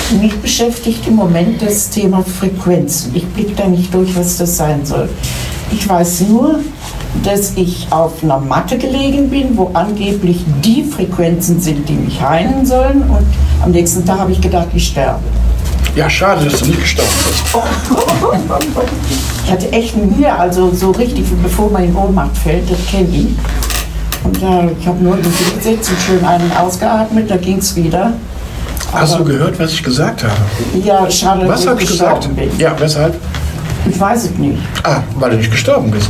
Mich beschäftigt im Moment das Thema Frequenzen. Ich blicke da nicht durch, was das sein soll. Ich weiß nur, dass ich auf einer Matte gelegen bin, wo angeblich die Frequenzen sind, die mich heilen sollen. Und am nächsten Tag habe ich gedacht, ich sterbe. Ja, schade, dass du nicht gestorben bist. Ich hatte echt Mühe, also so richtig, bevor man in Ohnmacht fällt, das kenne ich. Und ich habe nur gesetzt und schön einen ausgeatmet, da ging es wieder. Hast du gehört, was ich gesagt habe? Ja, schade, dass Was habe ich gesagt? bin. Ja, weshalb? Ich weiß es nicht. Ah, weil du nicht gestorben bist.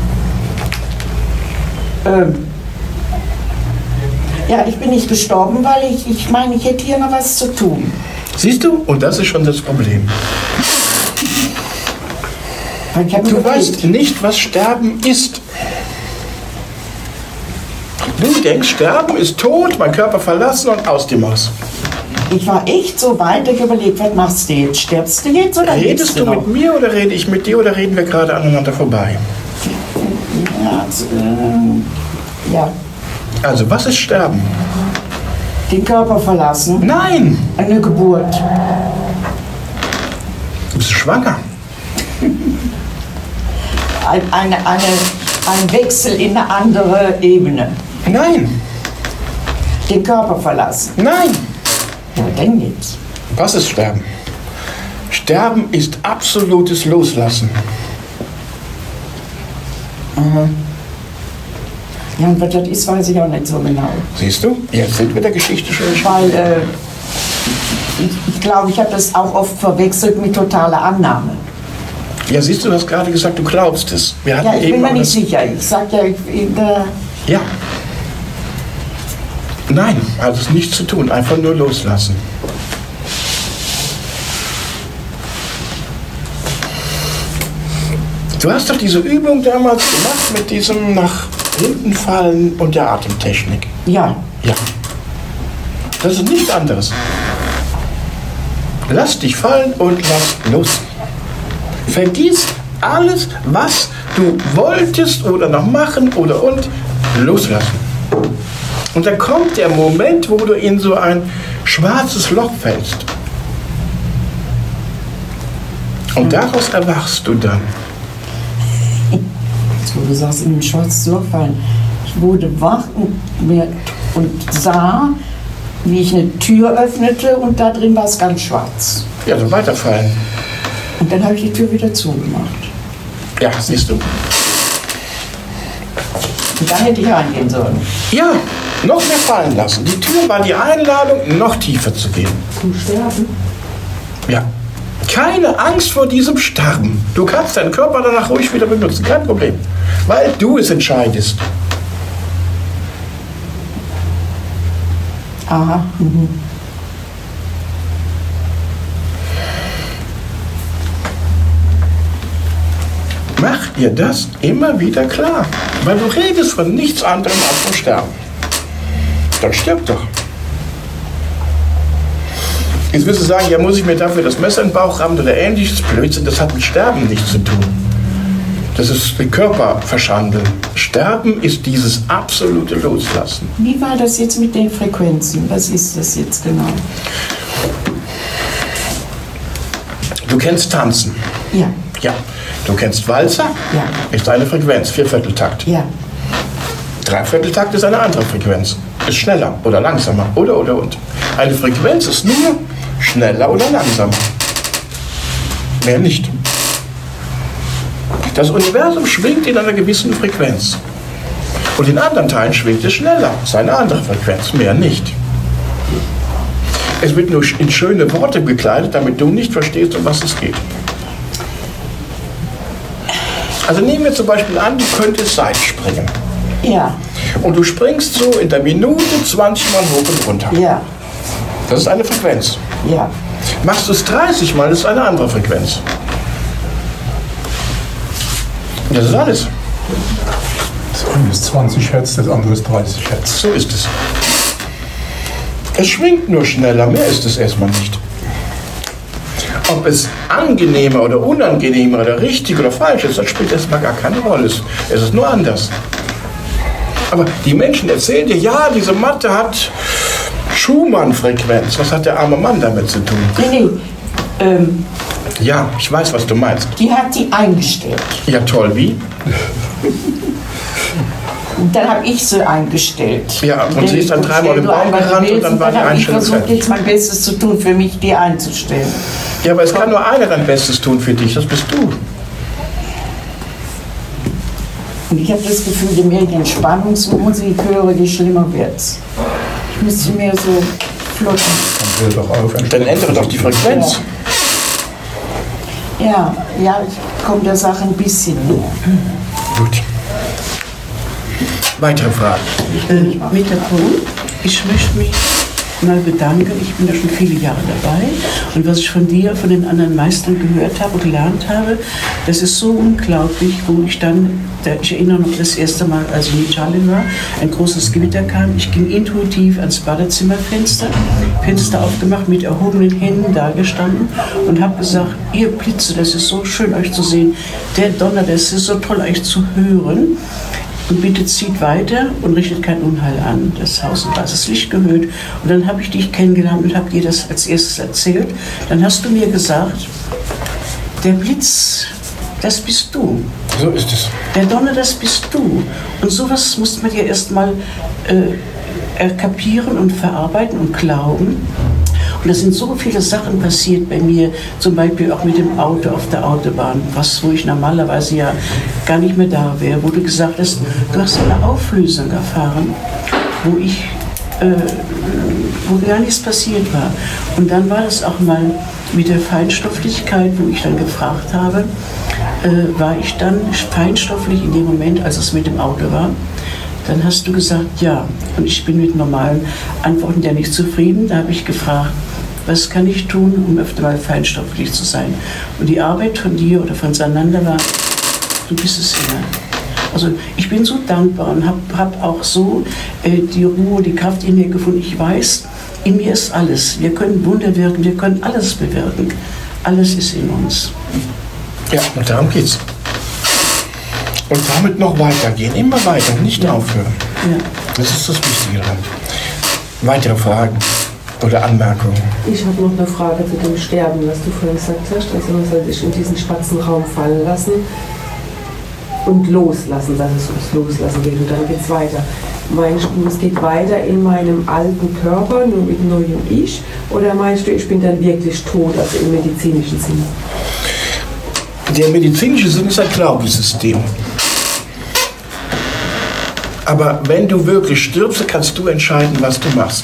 Ja, ich bin nicht gestorben, weil ich meine, ich hätte hier noch was zu tun. Siehst du? Und das ist schon das Problem. Weil ich hab Du weißt nicht, was Sterben ist. Du denkst, Sterben ist tot, mein Körper verlassen und aus dem Maus. Ich war echt so weit, ich überlegt, was machst du jetzt? Stirbst du jetzt oder Redest du noch? mit mir oder rede ich mit dir oder reden wir gerade aneinander vorbei? Ja, also, ja, Also, was ist Sterben? den Körper verlassen. Nein! Eine Geburt. Du bist schwanger. Ein Wechsel in eine andere Ebene. Nein! Den Körper verlassen. Nein! Ja, denn jetzt. Was ist Sterben? Sterben ist absolutes Loslassen. Ja, und was das ist, weiß ich auch nicht so genau. Siehst du? Jetzt sind wir der Geschichte schon. Weil ich glaube, ich habe das auch oft verwechselt mit totaler Annahme. Ja, siehst du, du hast gerade gesagt, du glaubst es. Wir hatten Ja, ich eben bin mir auch nicht das- sicher. Ich sag ja, Ja. Nein, hat es nichts zu tun. Einfach nur loslassen. Du hast doch diese Übung damals gemacht mit diesem nach hinten fallen und der Atemtechnik. ja, Ja. Das ist nichts anderes. Lass dich fallen und lass los. Vergiss alles, was du wolltest oder noch machen oder und loslassen. Und dann kommt der Moment, wo du in so ein schwarzes Loch fällst. Und daraus erwachst du dann. so du sagst, in ein schwarzes Loch fallen. Ich wurde wach und sah, wie ich eine Tür öffnete und da drin war es ganz schwarz. Ja, so weiterfallen. Und dann habe ich die Tür wieder zugemacht. Ja, siehst du. Und dann hätte ich reingehen sollen. Ja, noch mehr fallen lassen. Die Tür war die Einladung, noch tiefer zu gehen. Zum Sterben? Ja. Keine Angst vor diesem Sterben. Du kannst deinen Körper danach ruhig wieder benutzen, kein Problem. Weil du es entscheidest. Aha. Mhm. Mach dir das immer wieder klar. Weil du redest von nichts anderem als vom Sterben. Dann stirb doch. Jetzt wirst du sagen, ja, muss ich mir dafür das Messer in den Bauch rammen oder ähnliches Blödsinn. Das hat mit Sterben nichts zu tun. Das ist den Körper verschandeln. Sterben ist dieses absolute Loslassen. Wie war das jetzt mit den Frequenzen? Was ist das jetzt genau? Du kennst Tanzen. Ja, Ja. Du kennst Walzer. Ja. Ist eine Frequenz, Viervierteltakt. ja. Dreivierteltakt ist eine andere Frequenz. Ist schneller oder langsamer oder. Eine Frequenz ist nur schneller oder langsamer. Mehr nicht. Das Universum schwingt in einer gewissen Frequenz. Und in anderen Teilen schwingt es schneller. Das ist eine andere Frequenz, mehr nicht. Es wird nur in schöne Worte gekleidet, damit du nicht verstehst, um was es geht. Also nehmen wir zum Beispiel an, du könntest Seilspringen. Ja, Und du springst so in der Minute 20 Mal hoch und runter. ja, Das ist eine Frequenz. ja. Machst du es 30 Mal, das ist eine andere Frequenz. Das ist alles. Das eine ist 20 Hertz, das andere ist 30 Hertz. So ist es. Es schwingt nur schneller, mehr ist es erstmal nicht. Ob es angenehmer oder unangenehmer oder richtig oder falsch ist, das spielt erstmal gar keine Rolle. Es ist nur anders. Aber die Menschen erzählen dir, ja, diese Matte hat Schumann-Frequenz, was hat der arme Mann damit zu tun? Nee, Ja, ich weiß, was du meinst. die hat die eingestellt. Ja, toll, wie? Dann habe ich sie eingestellt. Ja, und sie ist dann dreimal im Baum gerannt und dann war die habe ich Einstellung versucht, fertig. jetzt mein Bestes zu tun, für mich die einzustellen. Ja, aber es kann nur einer dein Bestes tun für dich, das bist du. Und ich habe das Gefühl, je mehr ich Entspannungsmusik höre, je schlimmer wird's. Ich müsste mehr so flotten. Dann hör doch auf. Dann ändere doch die Frequenz. Ja, ich komme der Sache ein bisschen näher. Gut. Weitere Fragen? Metapol, ich möchte mich mal bedanken. Ich bin ja schon viele Jahre dabei und was ich von dir, von den anderen Meistern gehört habe und gelernt habe, das ist so unglaublich, wo ich dann, ich erinnere noch das erste Mal, als ich in Italien war, ein großes Gewitter kam, ich ging intuitiv ans Badezimmerfenster, Fenster aufgemacht, mit erhobenen Händen dagestanden und habe gesagt, ihr Blitze, das ist so schön euch zu sehen, der Donner, das ist so toll euch zu hören. Und bitte zieht weiter und richtet kein Unheil an. Das Haus und das Licht gehüllt. Und dann habe ich dich kennengelernt und habe dir das als erstes erzählt. Dann hast du mir gesagt, der Blitz, das bist du. So ist es. Der Donner, das bist du. Und sowas muss man ja erstmal kapieren und verarbeiten und glauben. Und da sind so viele Sachen passiert bei mir, zum Beispiel auch mit dem Auto auf der Autobahn, wo ich normalerweise ja gar nicht mehr da wäre, wo du gesagt hast, du hast eine Auflösung erfahren, wo gar nichts passiert war. Und dann war das auch mal mit der Feinstofflichkeit, wo ich dann gefragt habe, war ich dann feinstofflich in dem Moment, als es mit dem Auto war? Dann hast du gesagt, ja. Und ich bin mit normalen Antworten ja nicht zufrieden. Da habe ich gefragt, was kann ich tun, um öfter mal feinstofflich zu sein? Und die Arbeit von dir oder von Sananda war, du bist es ja. Also ich bin so dankbar und hab auch so die Ruhe, die Kraft in mir gefunden. Ich weiß, in mir ist alles. Wir können Wunder wirken, wir können alles bewirken. Alles ist in uns. Ja, und darum geht's. Und damit noch weitergehen, immer weiter, nicht aufhören. Ja. Das ist das Wichtige daran. Weitere Fragen oder Anmerkungen? Ich habe noch eine Frage zu dem Sterben, was du vorhin gesagt hast. Also man soll sich in diesen schwarzen Raum fallen lassen und loslassen, dass es ums Loslassen geht. Und dann geht es weiter. Meinst du, es geht weiter in meinem alten Körper, nur mit neuem Ich? Oder meinst du, ich bin dann wirklich tot, also im medizinischen Sinne? Der medizinische Sinn ist ein Glaubenssystem. Aber wenn du wirklich stirbst, kannst du entscheiden, was du machst.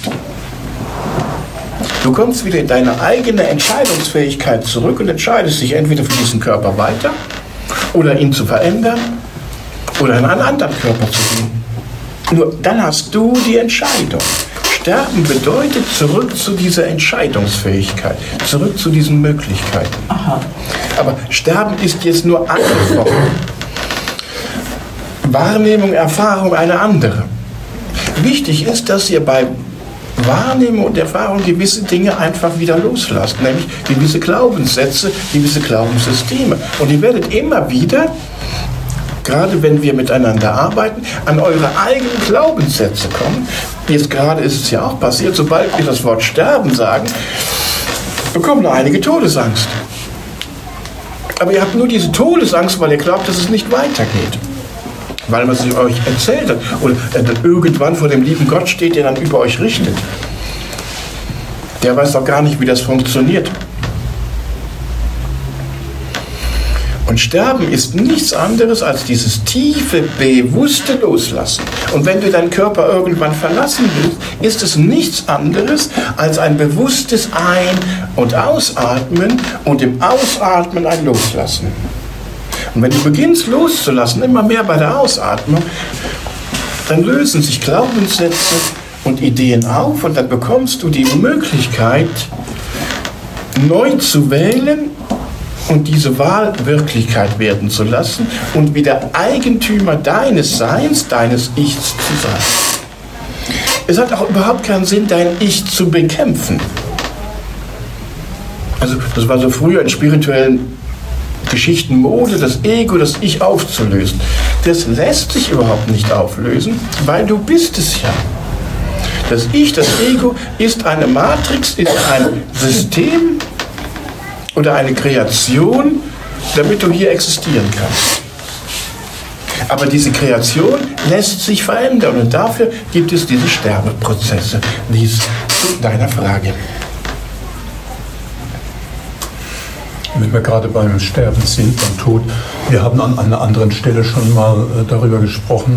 Du kommst wieder in deine eigene Entscheidungsfähigkeit zurück und entscheidest dich entweder für diesen Körper weiter oder ihn zu verändern oder in einen anderen Körper zu gehen. Nur dann hast du die Entscheidung. Sterben bedeutet zurück zu dieser Entscheidungsfähigkeit, zurück zu diesen Möglichkeiten. Aha. Aber Sterben ist jetzt nur angefangen. Wahrnehmung, Erfahrung eine andere. Wichtig ist, dass ihr bei Wahrnehmung und Erfahrung gewisse Dinge einfach wieder loslasst, nämlich gewisse Glaubenssätze, gewisse Glaubenssysteme. Und ihr werdet immer wieder, gerade wenn wir miteinander arbeiten, an eure eigenen Glaubenssätze kommen. Jetzt gerade ist es ja auch passiert, sobald wir das Wort Sterben sagen, bekommen einige Todesangst. Aber ihr habt nur diese Todesangst, weil ihr glaubt, dass es nicht weitergeht. Weil man es euch erzählt hat. Oder irgendwann vor dem lieben Gott steht, der dann über euch richtet. Der weiß doch gar nicht, wie das funktioniert. Und Sterben ist nichts anderes als dieses tiefe, bewusste Loslassen. Und wenn du deinen Körper irgendwann verlassen willst, ist es nichts anderes als ein bewusstes Ein- und Ausatmen und im Ausatmen ein Loslassen. Und wenn du beginnst loszulassen, immer mehr bei der Ausatmung, dann lösen sich Glaubenssätze und Ideen auf und dann bekommst du die Möglichkeit, neu zu wählen und diese Wahl Wirklichkeit werden zu lassen und wieder Eigentümer deines Seins, deines Ichs zu sein. Es hat auch überhaupt keinen Sinn, dein Ich zu bekämpfen. Also das war so früher in spirituellen Geschichten Mode, das Ego, das Ich aufzulösen. Das lässt sich überhaupt nicht auflösen, weil du bist es ja. Das Ich, das Ego, ist eine Matrix, ist ein System oder eine Kreation, damit du hier existieren kannst. Aber diese Kreation lässt sich verändern und dafür gibt es diese Sterbeprozesse. Dies zu deiner Frage. Wenn wir gerade beim Sterben sind, beim Tod, wir haben an einer anderen Stelle schon mal darüber gesprochen.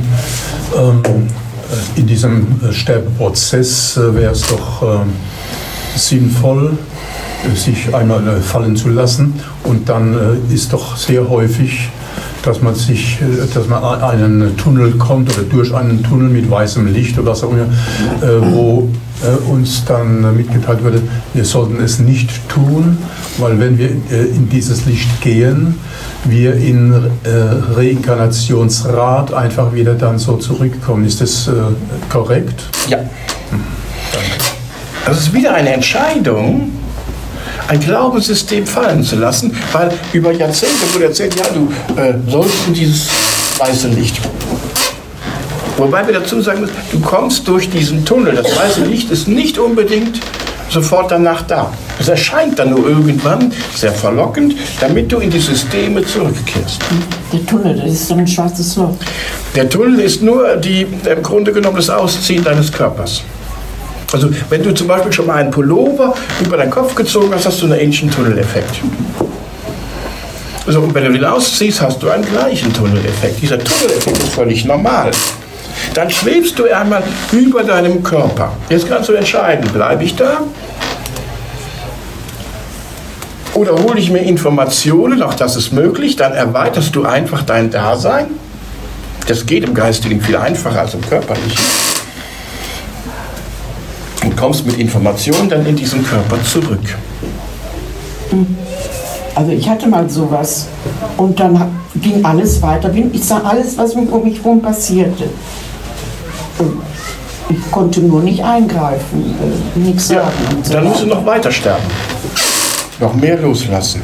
In diesem Sterbeprozess wäre es doch sinnvoll, sich einmal fallen zu lassen. Und dann ist doch sehr häufig, dass man einen Tunnel kommt oder durch einen Tunnel mit weißem Licht oder was auch immer, wo uns dann mitgeteilt wurde, wir sollten es nicht tun, weil wenn wir in dieses Licht gehen, wir in Reinkarnationsrat einfach wieder dann so zurückkommen. Ist das korrekt? Ja. Danke. Das ist wieder eine Entscheidung, ein Glaubenssystem fallen zu lassen, weil über Jahrzehnte wurde erzählt, ja, du sollst in dieses weiße Licht. Wobei wir dazu sagen müssen, du kommst durch diesen Tunnel. Das weiße Licht ist nicht unbedingt sofort danach da. Es erscheint dann nur irgendwann sehr verlockend, damit du in die Systeme zurückkehrst. Der Tunnel, das ist so ein schwarzes Loch. Der Tunnel ist nur im Grunde genommen das Ausziehen deines Körpers. Also wenn du zum Beispiel schon mal einen Pullover über deinen Kopf gezogen hast, hast du einen ähnlichen Tunneleffekt. Also, und wenn du den ausziehst, hast du einen gleichen Tunneleffekt. Dieser Tunneleffekt ist völlig normal. Dann schwebst du einmal über deinem Körper. Jetzt kannst du entscheiden, bleibe ich da? Oder hole ich mir Informationen, auch das ist möglich, dann erweiterst du einfach dein Dasein. Das geht im Geistigen viel einfacher als im Körperlichen. Und kommst mit Informationen dann in diesen Körper zurück. Also ich hatte mal sowas und dann ging alles weiter. Ich sah alles, was um mich herum passierte. Und ich konnte nur nicht eingreifen, nichts sagen. Ja, und so dann musst du weiter. noch weiter sterben. Noch mehr loslassen.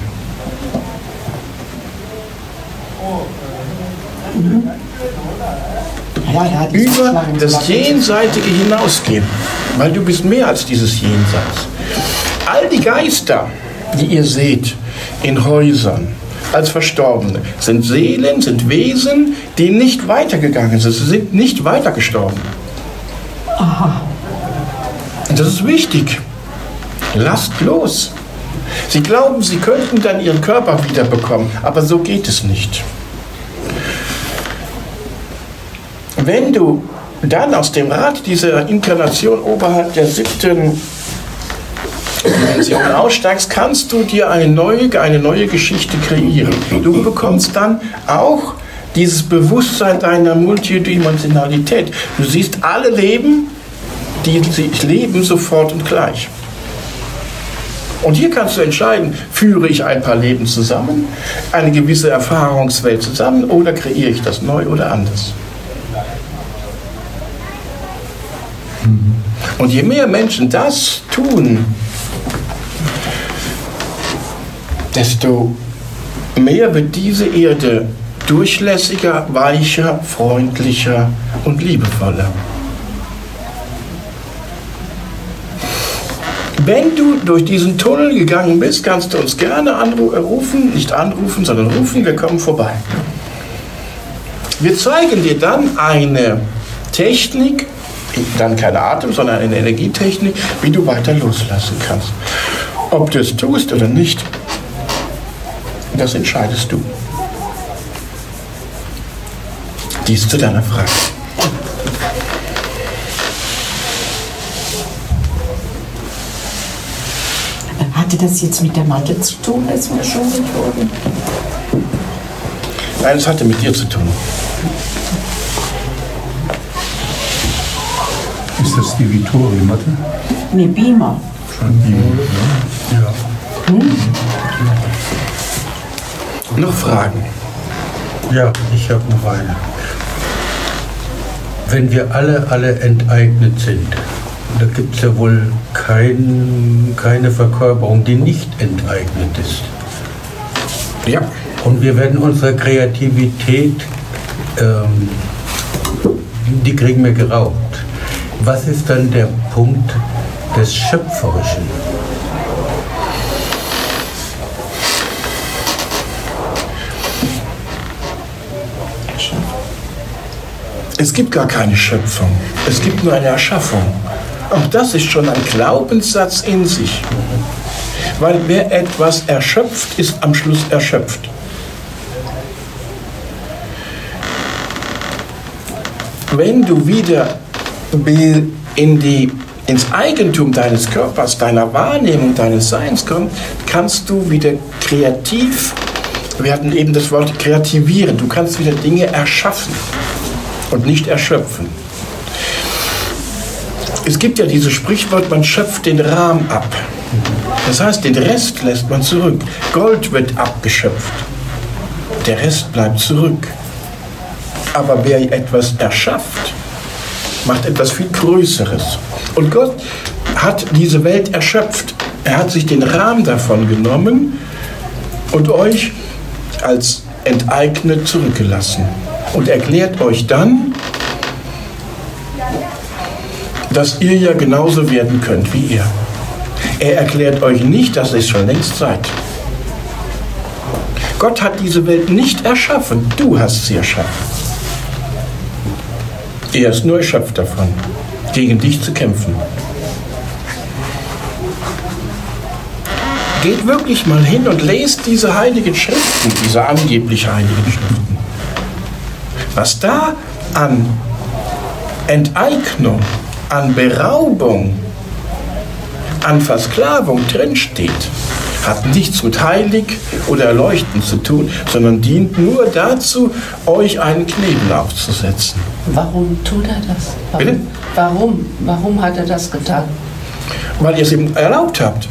Ja, Über das Jenseitige hinausgehen, weil du bist mehr als dieses Jenseits. All die Geister, die ihr seht in Häusern als Verstorbene, sind Seelen, sind Wesen, die nicht weitergegangen sind. Sie sind nicht weitergestorben. Aha. Und das ist wichtig. Lasst los. Sie glauben, sie könnten dann ihren Körper wiederbekommen, aber so geht es nicht. Wenn du dann aus dem Rad dieser Inkarnation oberhalb der 7. Dimension aussteigst, kannst du dir eine neue Geschichte kreieren. Du bekommst dann auch dieses Bewusstsein deiner Multidimensionalität. Du siehst alle Leben, die sich leben, sofort und gleich. Und hier kannst du entscheiden, führe ich ein paar Leben zusammen, eine gewisse Erfahrungswelt zusammen, oder kreiere ich das neu oder anders. Und je mehr Menschen das tun, desto mehr wird diese Erde durchlässiger, weicher, freundlicher und liebevoller. Wenn du durch diesen Tunnel gegangen bist, kannst du uns gerne rufen, nicht anrufen, sondern rufen, wir kommen vorbei. Wir zeigen dir dann eine Technik, dann kein Atem, sondern eine Energietechnik, wie du weiter loslassen kannst. Ob du es tust oder nicht, das entscheidest du. Dies zu deiner Frage. Hatte das jetzt mit der Mathe zu tun, als wir schon wurden? Nein, es hatte mit dir zu tun. Ist das die Vittori-Matte? Nee, Beamer. Ja. Noch Fragen? Ja, ich habe noch eine. Wenn wir alle enteignet sind, da gibt es ja wohl keine Verkörperung, die nicht enteignet ist. Ja. Und wir werden unsere Kreativität, die kriegen wir geraubt. Was ist dann der Punkt des Schöpferischen. Es gibt gar keine Schöpfung, es gibt nur eine Erschaffung. Auch das ist schon ein Glaubenssatz in sich. Weil wer etwas erschöpft, ist am Schluss erschöpft. Wenn du wieder ins Eigentum deines Körpers, deiner Wahrnehmung, deines Seins kommst, kannst du wieder kreativ, wir hatten eben das Wort kreativieren, du kannst wieder Dinge erschaffen und nicht erschöpfen. Es gibt ja dieses Sprichwort, man schöpft den Rahm ab. Das heißt, den Rest lässt man zurück. Gold wird abgeschöpft. Der Rest bleibt zurück. Aber wer etwas erschafft, macht etwas viel Größeres. Und Gott hat diese Welt erschöpft. Er hat sich den Rahmen davon genommen und euch als enteignet zurückgelassen. Und erklärt euch dann, dass ihr ja genauso werden könnt wie er. Er erklärt euch nicht, dass ihr es schon längst seid. Gott hat diese Welt nicht erschaffen, du hast sie erschaffen. Er ist nur erschöpft davon, gegen dich zu kämpfen. Geht wirklich mal hin und lest diese heiligen Schriften, diese angeblich heiligen Schriften. Was da an Enteignung, an Beraubung, an Versklavung drinsteht, hat nichts mit heilig oder erleuchten zu tun, sondern dient nur dazu, euch einen Knebel aufzusetzen. Warum tut er das? Bitte? Warum hat er das getan? Weil ihr es ihm erlaubt habt.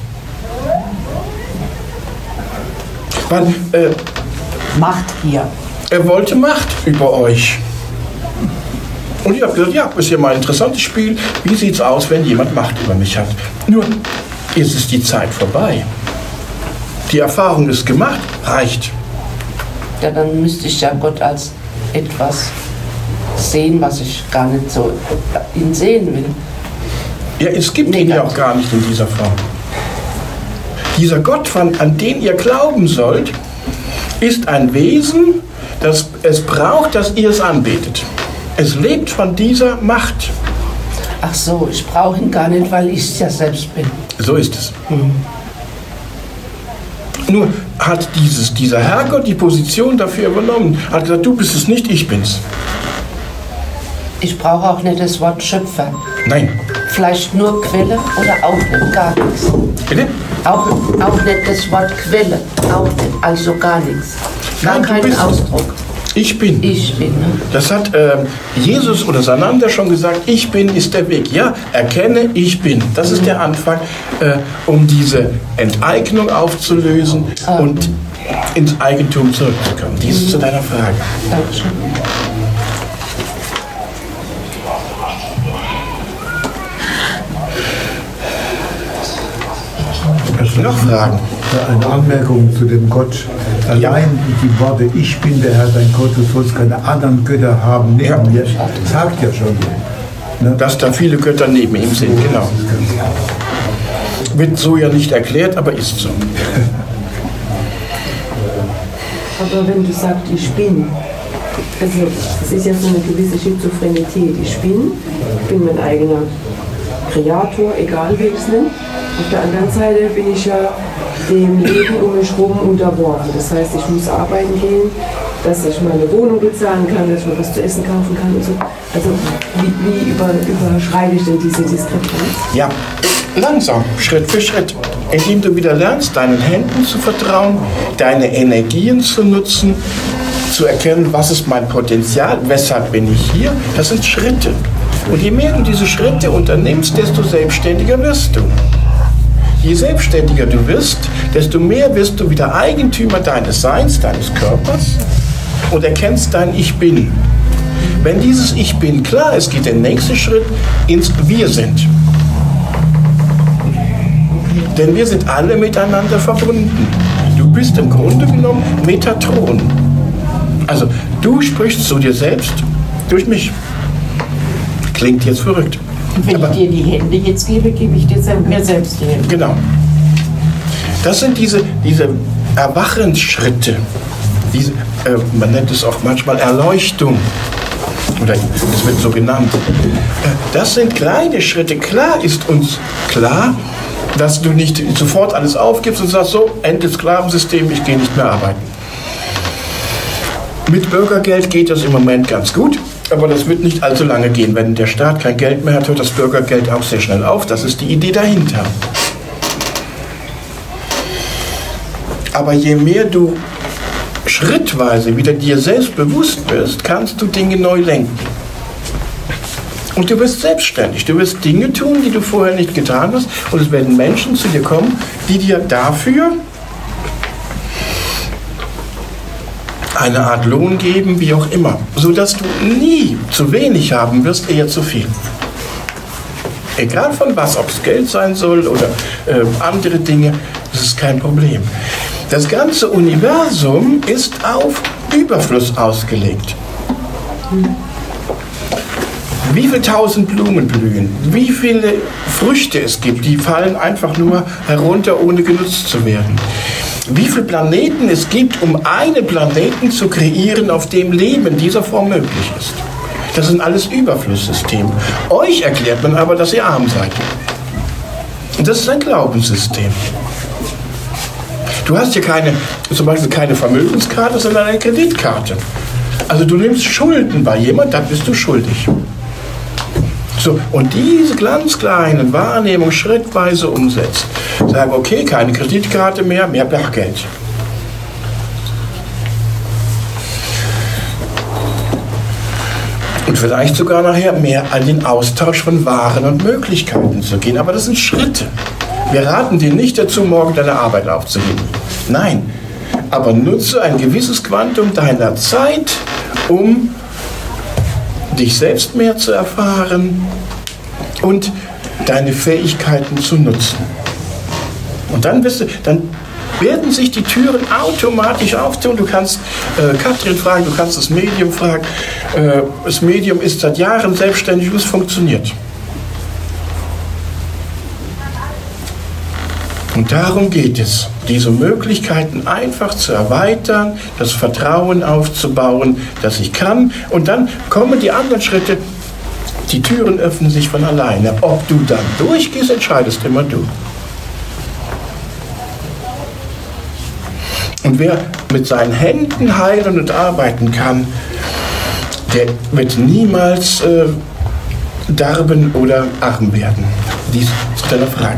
Weil, Macht hier. er wollte Macht über euch. Und ich habe gesagt, ja, ist ja mal ein interessantes Spiel. Wie sieht es aus, wenn jemand Macht über mich hat? Nur, jetzt ist die Zeit vorbei. Die Erfahrung ist gemacht, reicht. Ja, dann müsste ich ja Gott als etwas sehen, was ich gar nicht so ihn sehen will. Ja, es gibt ihn ja auch gar nicht in dieser Form. Dieser Gott, an den ihr glauben sollt, ist ein Wesen, das es braucht, dass ihr es anbetet. Es lebt von dieser Macht. Ach so, ich brauche ihn gar nicht, weil ich es ja selbst bin. So ist es. Nur hat dieser Herrgott die Position dafür übernommen. Hat gesagt, du bist es nicht, ich bin's. Ich brauche auch nicht das Wort Schöpfer. Nein. Vielleicht nur Quelle oder auch nicht, gar nichts. Bitte? Auch nicht das Wort Quelle, auch nicht, also gar nichts. Gar Nein, du keinen bist es. Ausdruck. Ich bin. Ich bin, ne? Das hat Jesus oder Sananda schon gesagt, ich bin ist der Weg. Ja, erkenne, ich bin. Das ist der Anfang, um diese Enteignung aufzulösen und ins Eigentum zurückzukommen. Dies ist zu deiner Frage. Dankeschön. Noch Fragen? Eine Anmerkung zu dem Gott. Allein die Worte, ich bin der Herr, dein Gott, du sollst keine anderen Götter haben neben mir, sagt ja schon. Ne? Dass da viele Götter neben ihm sind, genau. Wird so ja nicht erklärt, aber ist so. Aber wenn du sagst, ich bin, also es ist ja so eine gewisse Schizophrenität. Ich bin mein eigener Kreator, egal wie ich es nenne. Auf der anderen Seite bin ich ja dem Leben um mich herum unterworfen. Das heißt, ich muss arbeiten gehen, dass ich meine Wohnung bezahlen kann, dass ich mir was zu essen kaufen kann und so. Also wie überschreite ich denn diese Diskrepanz? Ja, langsam, Schritt für Schritt. Indem du wieder lernst, deinen Händen zu vertrauen, deine Energien zu nutzen, zu erkennen, was ist mein Potenzial, weshalb bin ich hier. Das sind Schritte. Und je mehr du diese Schritte unternimmst, desto selbstständiger wirst du. Je selbstständiger du wirst, desto mehr wirst du wieder Eigentümer deines Seins, deines Körpers und erkennst dein Ich Bin. Wenn dieses Ich Bin klar ist, geht der nächste Schritt ins Wir sind. Denn wir sind alle miteinander verbunden. Du bist im Grunde genommen Metatron. Also du sprichst zu dir selbst durch mich. Klingt jetzt verrückt. Und wenn ich dir die Hände jetzt gebe, gebe ich dir mir selbst die Hände. Genau. Das sind diese Erwachensschritte. Man nennt es auch manchmal Erleuchtung. Oder es wird so genannt. Das sind kleine Schritte. Klar ist uns klar, dass du nicht sofort alles aufgibst und sagst, so, Ende Sklavensystem, ich gehe nicht mehr arbeiten. Mit Bürgergeld geht das im Moment ganz gut, aber das wird nicht allzu lange gehen. Wenn der Staat kein Geld mehr hat, hört das Bürgergeld auch sehr schnell auf. Das ist die Idee dahinter. Aber je mehr du schrittweise wieder dir selbst bewusst wirst, kannst du Dinge neu lenken. Und du wirst selbstständig. Du wirst Dinge tun, die du vorher nicht getan hast. Und es werden Menschen zu dir kommen, die dir dafür eine Art Lohn geben, wie auch immer. Sodass du nie zu wenig haben wirst, eher zu viel. Egal von was, ob es Geld sein soll oder andere Dinge, das ist kein Problem. Das ganze Universum ist auf Überfluss ausgelegt. Wie viele tausend Blumen blühen, wie viele Früchte es gibt, die fallen einfach nur herunter, ohne genutzt zu werden. Wie viele Planeten es gibt, um einen Planeten zu kreieren, auf dem Leben in dieser Form möglich ist. Das sind alles Überflusssysteme. Euch erklärt man aber, dass ihr arm seid. Und das ist ein Glaubenssystem. Du hast hier zum Beispiel keine Vermögenskarte, sondern eine Kreditkarte. Also du nimmst Schulden bei jemandem, dann bist du schuldig. So, und diese ganz kleinen Wahrnehmungen schrittweise umsetzt. Sagen, okay, keine Kreditkarte mehr Bargeld. Und vielleicht sogar nachher mehr an den Austausch von Waren und Möglichkeiten zu gehen. Aber das sind Schritte. Wir raten dir nicht dazu, morgen deine Arbeit aufzugeben. Nein, aber nutze ein gewisses Quantum deiner Zeit, um dich selbst mehr zu erfahren und deine Fähigkeiten zu nutzen. Und dann werden sich die Türen automatisch auftun. Du kannst Katrin fragen, du kannst das Medium fragen. Das Medium ist seit Jahren selbstständig und es funktioniert. Und darum geht es, diese Möglichkeiten einfach zu erweitern, das Vertrauen aufzubauen, dass ich kann. Und dann kommen die anderen Schritte, die Türen öffnen sich von alleine. Ob du dann durchgehst, entscheidest immer du. Und wer mit seinen Händen heilen und arbeiten kann, der wird niemals darben oder arm werden. Dies zu deiner Frage.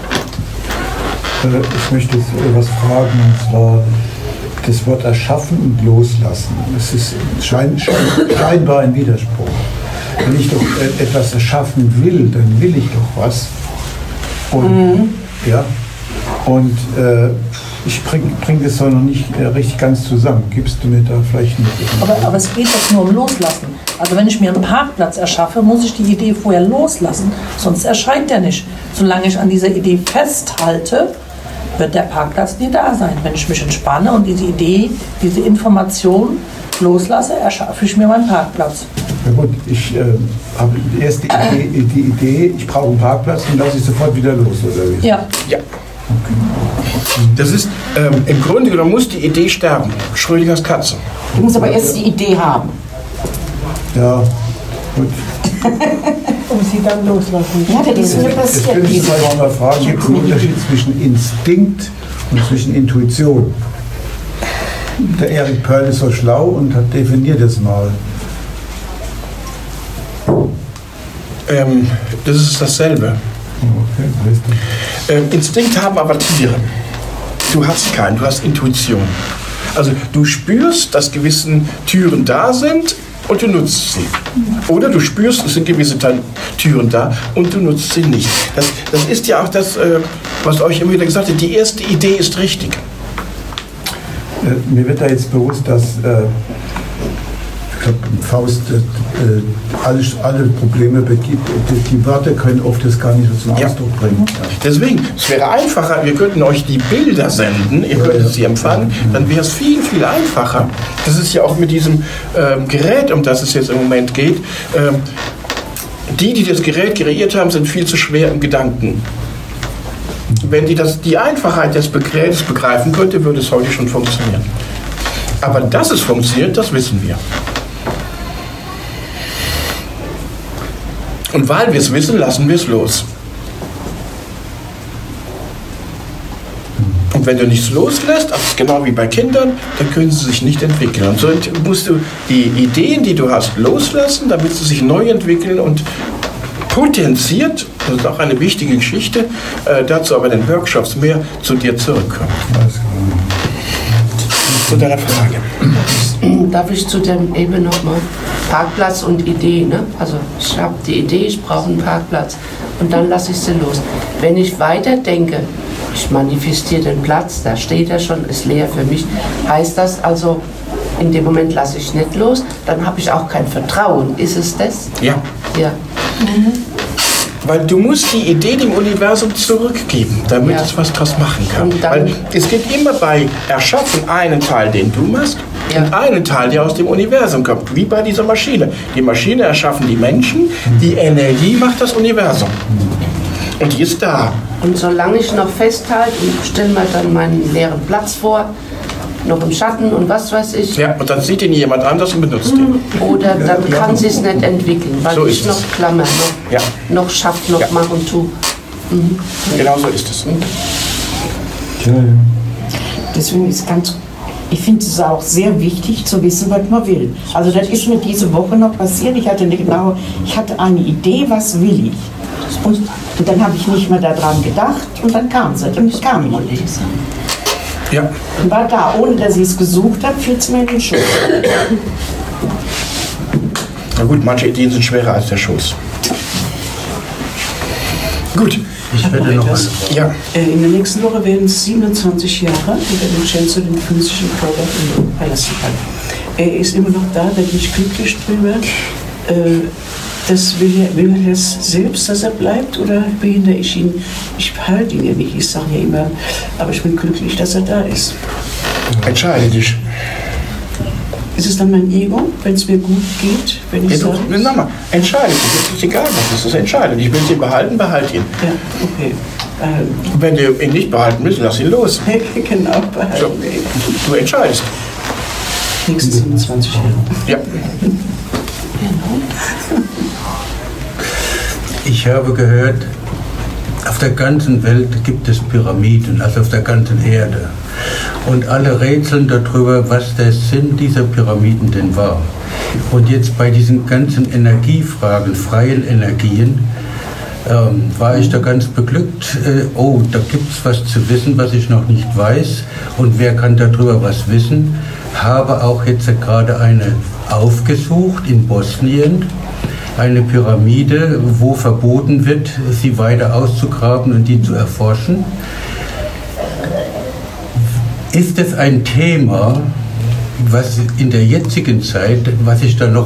Ich möchte jetzt etwas fragen, und zwar das Wort erschaffen und loslassen. Es ist scheinbar ein Widerspruch. Wenn ich doch etwas erschaffen will, dann will ich doch was. Und, ja, und ich bring das doch noch nicht richtig ganz zusammen. Gibst du mir da vielleicht nicht? Aber es geht doch nur um Loslassen. Also wenn ich mir einen Parkplatz erschaffe, muss ich die Idee vorher loslassen, sonst erscheint der nicht. Solange ich an dieser Idee festhalte, wird der Parkplatz nie da sein. Wenn ich mich entspanne und diese Idee, diese Information loslasse, erschaffe ich mir meinen Parkplatz. Ja gut, ich habe erst die Idee, ich brauche einen Parkplatz und lasse ich sofort wieder los, oder wie? Ja. Ja. Okay. Das ist, im Grunde genommen muss die Idee sterben. Schrödingers Katze. Du musst aber erst die Idee haben. Ja, gut. Um sie dann loslassen. Ja, das ist mir passiert. Jetzt könnte ich mal fragen, gibt es einen Unterschied zwischen Instinkt und zwischen Intuition? Der Erik Perl ist so schlau und hat definiert es mal. Das ist dasselbe. Okay, Instinkt haben aber Tiere. Du hast keinen, du hast Intuition. Also du spürst, dass gewisse Türen da sind und du nutzt sie. Oder du spürst, es sind gewisse Türen da und du nutzt sie nicht. Das ist ja auch das, was euch immer wieder gesagt hat, die erste Idee ist richtig. Mir wird da jetzt bewusst, dass Faust alle Probleme begibt. Die Wörter können oft das gar nicht so zum Ausdruck bringen. Ja. Deswegen, es wäre einfacher, wir könnten euch die Bilder senden, ihr könntet sie empfangen, dann wäre es viel, viel einfacher. Das ist ja auch mit diesem Gerät, um das es jetzt im Moment geht. die das Gerät kreiert haben, sind viel zu schwer im Gedanken. Wenn die Einfachheit des Gerätes begreifen könnte, würde es heute schon funktionieren. Aber dass es funktioniert, das wissen wir. Und weil wir es wissen, lassen wir es los. Und wenn du nichts loslässt, also genau wie bei Kindern, dann können sie sich nicht entwickeln. Und so musst du die Ideen, die du hast, loslassen, damit sie sich neu entwickeln und potenziert, das ist auch eine wichtige Geschichte, dazu aber in den Workshops mehr zu dir zurückkommen. Zu deiner Frage. Darf ich zu dem eben nochmal Parkplatz und Idee, ne? Also ich habe die Idee, ich brauche einen Parkplatz und dann lasse ich sie los. Wenn ich weiter denke, ich manifestiere den Platz, da steht er schon, ist leer für mich, heißt das also, in dem Moment lasse ich nicht los, dann habe ich auch kein Vertrauen. Ist es das? Ja. Ja. Weil du musst die Idee dem Universum zurückgeben, damit es was draus machen kann. Weil es gibt immer bei Erschaffen einen Teil, den du machst, und einen Teil, der aus dem Universum kommt, wie bei dieser Maschine. Die Maschine erschaffen die Menschen, die Energie macht das Universum. Und die ist da. Und solange ich noch festhalte und stelle mir dann meinen leeren Platz vor, noch im Schatten und was weiß ich. Ja, und dann sieht ihn jemand anders und benutzt ihn. Oder dann kann sie es nicht entwickeln, weil so ich noch klammer, noch schaff, noch mach und tu. Mhm. Genau so ist es. Deswegen ist ich finde es auch sehr wichtig zu wissen, was man will. Also das ist mir diese Woche noch passiert. Ich hatte eine Idee, was will ich. Und dann habe ich nicht mehr daran gedacht und dann kam sie. Und ich kam nicht. Ja. Und war da, ohne dass ich es gesucht habe, fiel es mir in den Schoß. Na gut, manche Ideen sind schwerer als der Schoß. Gut. Ich werde noch was. Ja. In der nächsten Woche werden es 27 Jahre, die der Vincenzo den physischen Körper verlassen kann. Er ist immer noch da, da bin ich glücklich drüber. Will er das selbst, dass er bleibt, oder behindere ich ihn? Ich behalte ihn ja nicht, ich sage ja immer, aber ich bin glücklich, dass er da ist. Entscheide dich. Ist es dann mein Ego, wenn es mir gut geht, wenn ich sage? Entscheide dich. Es ist egal, was es ist. Entscheide dich. Willst du ihn behalten, behalt ihn. Ja, okay. Wenn du ihn nicht behalten willst, lass ihn los. Genau, behalten. So, du entscheidest. Nächsten 27 Jahre. Ja. Ich habe gehört, auf der ganzen Welt gibt es Pyramiden, also auf der ganzen Erde. Und alle rätseln darüber, was der Sinn dieser Pyramiden denn war. Und jetzt bei diesen ganzen Energiefragen, freien Energien, war ich da ganz beglückt. Da gibt es was zu wissen, was ich noch nicht weiß. Und wer kann darüber was wissen? Habe auch jetzt gerade eine aufgesucht in Bosnien. Eine Pyramide, wo verboten wird, sie weiter auszugraben und die zu erforschen. Ist es ein Thema, was in der jetzigen Zeit, was ich da noch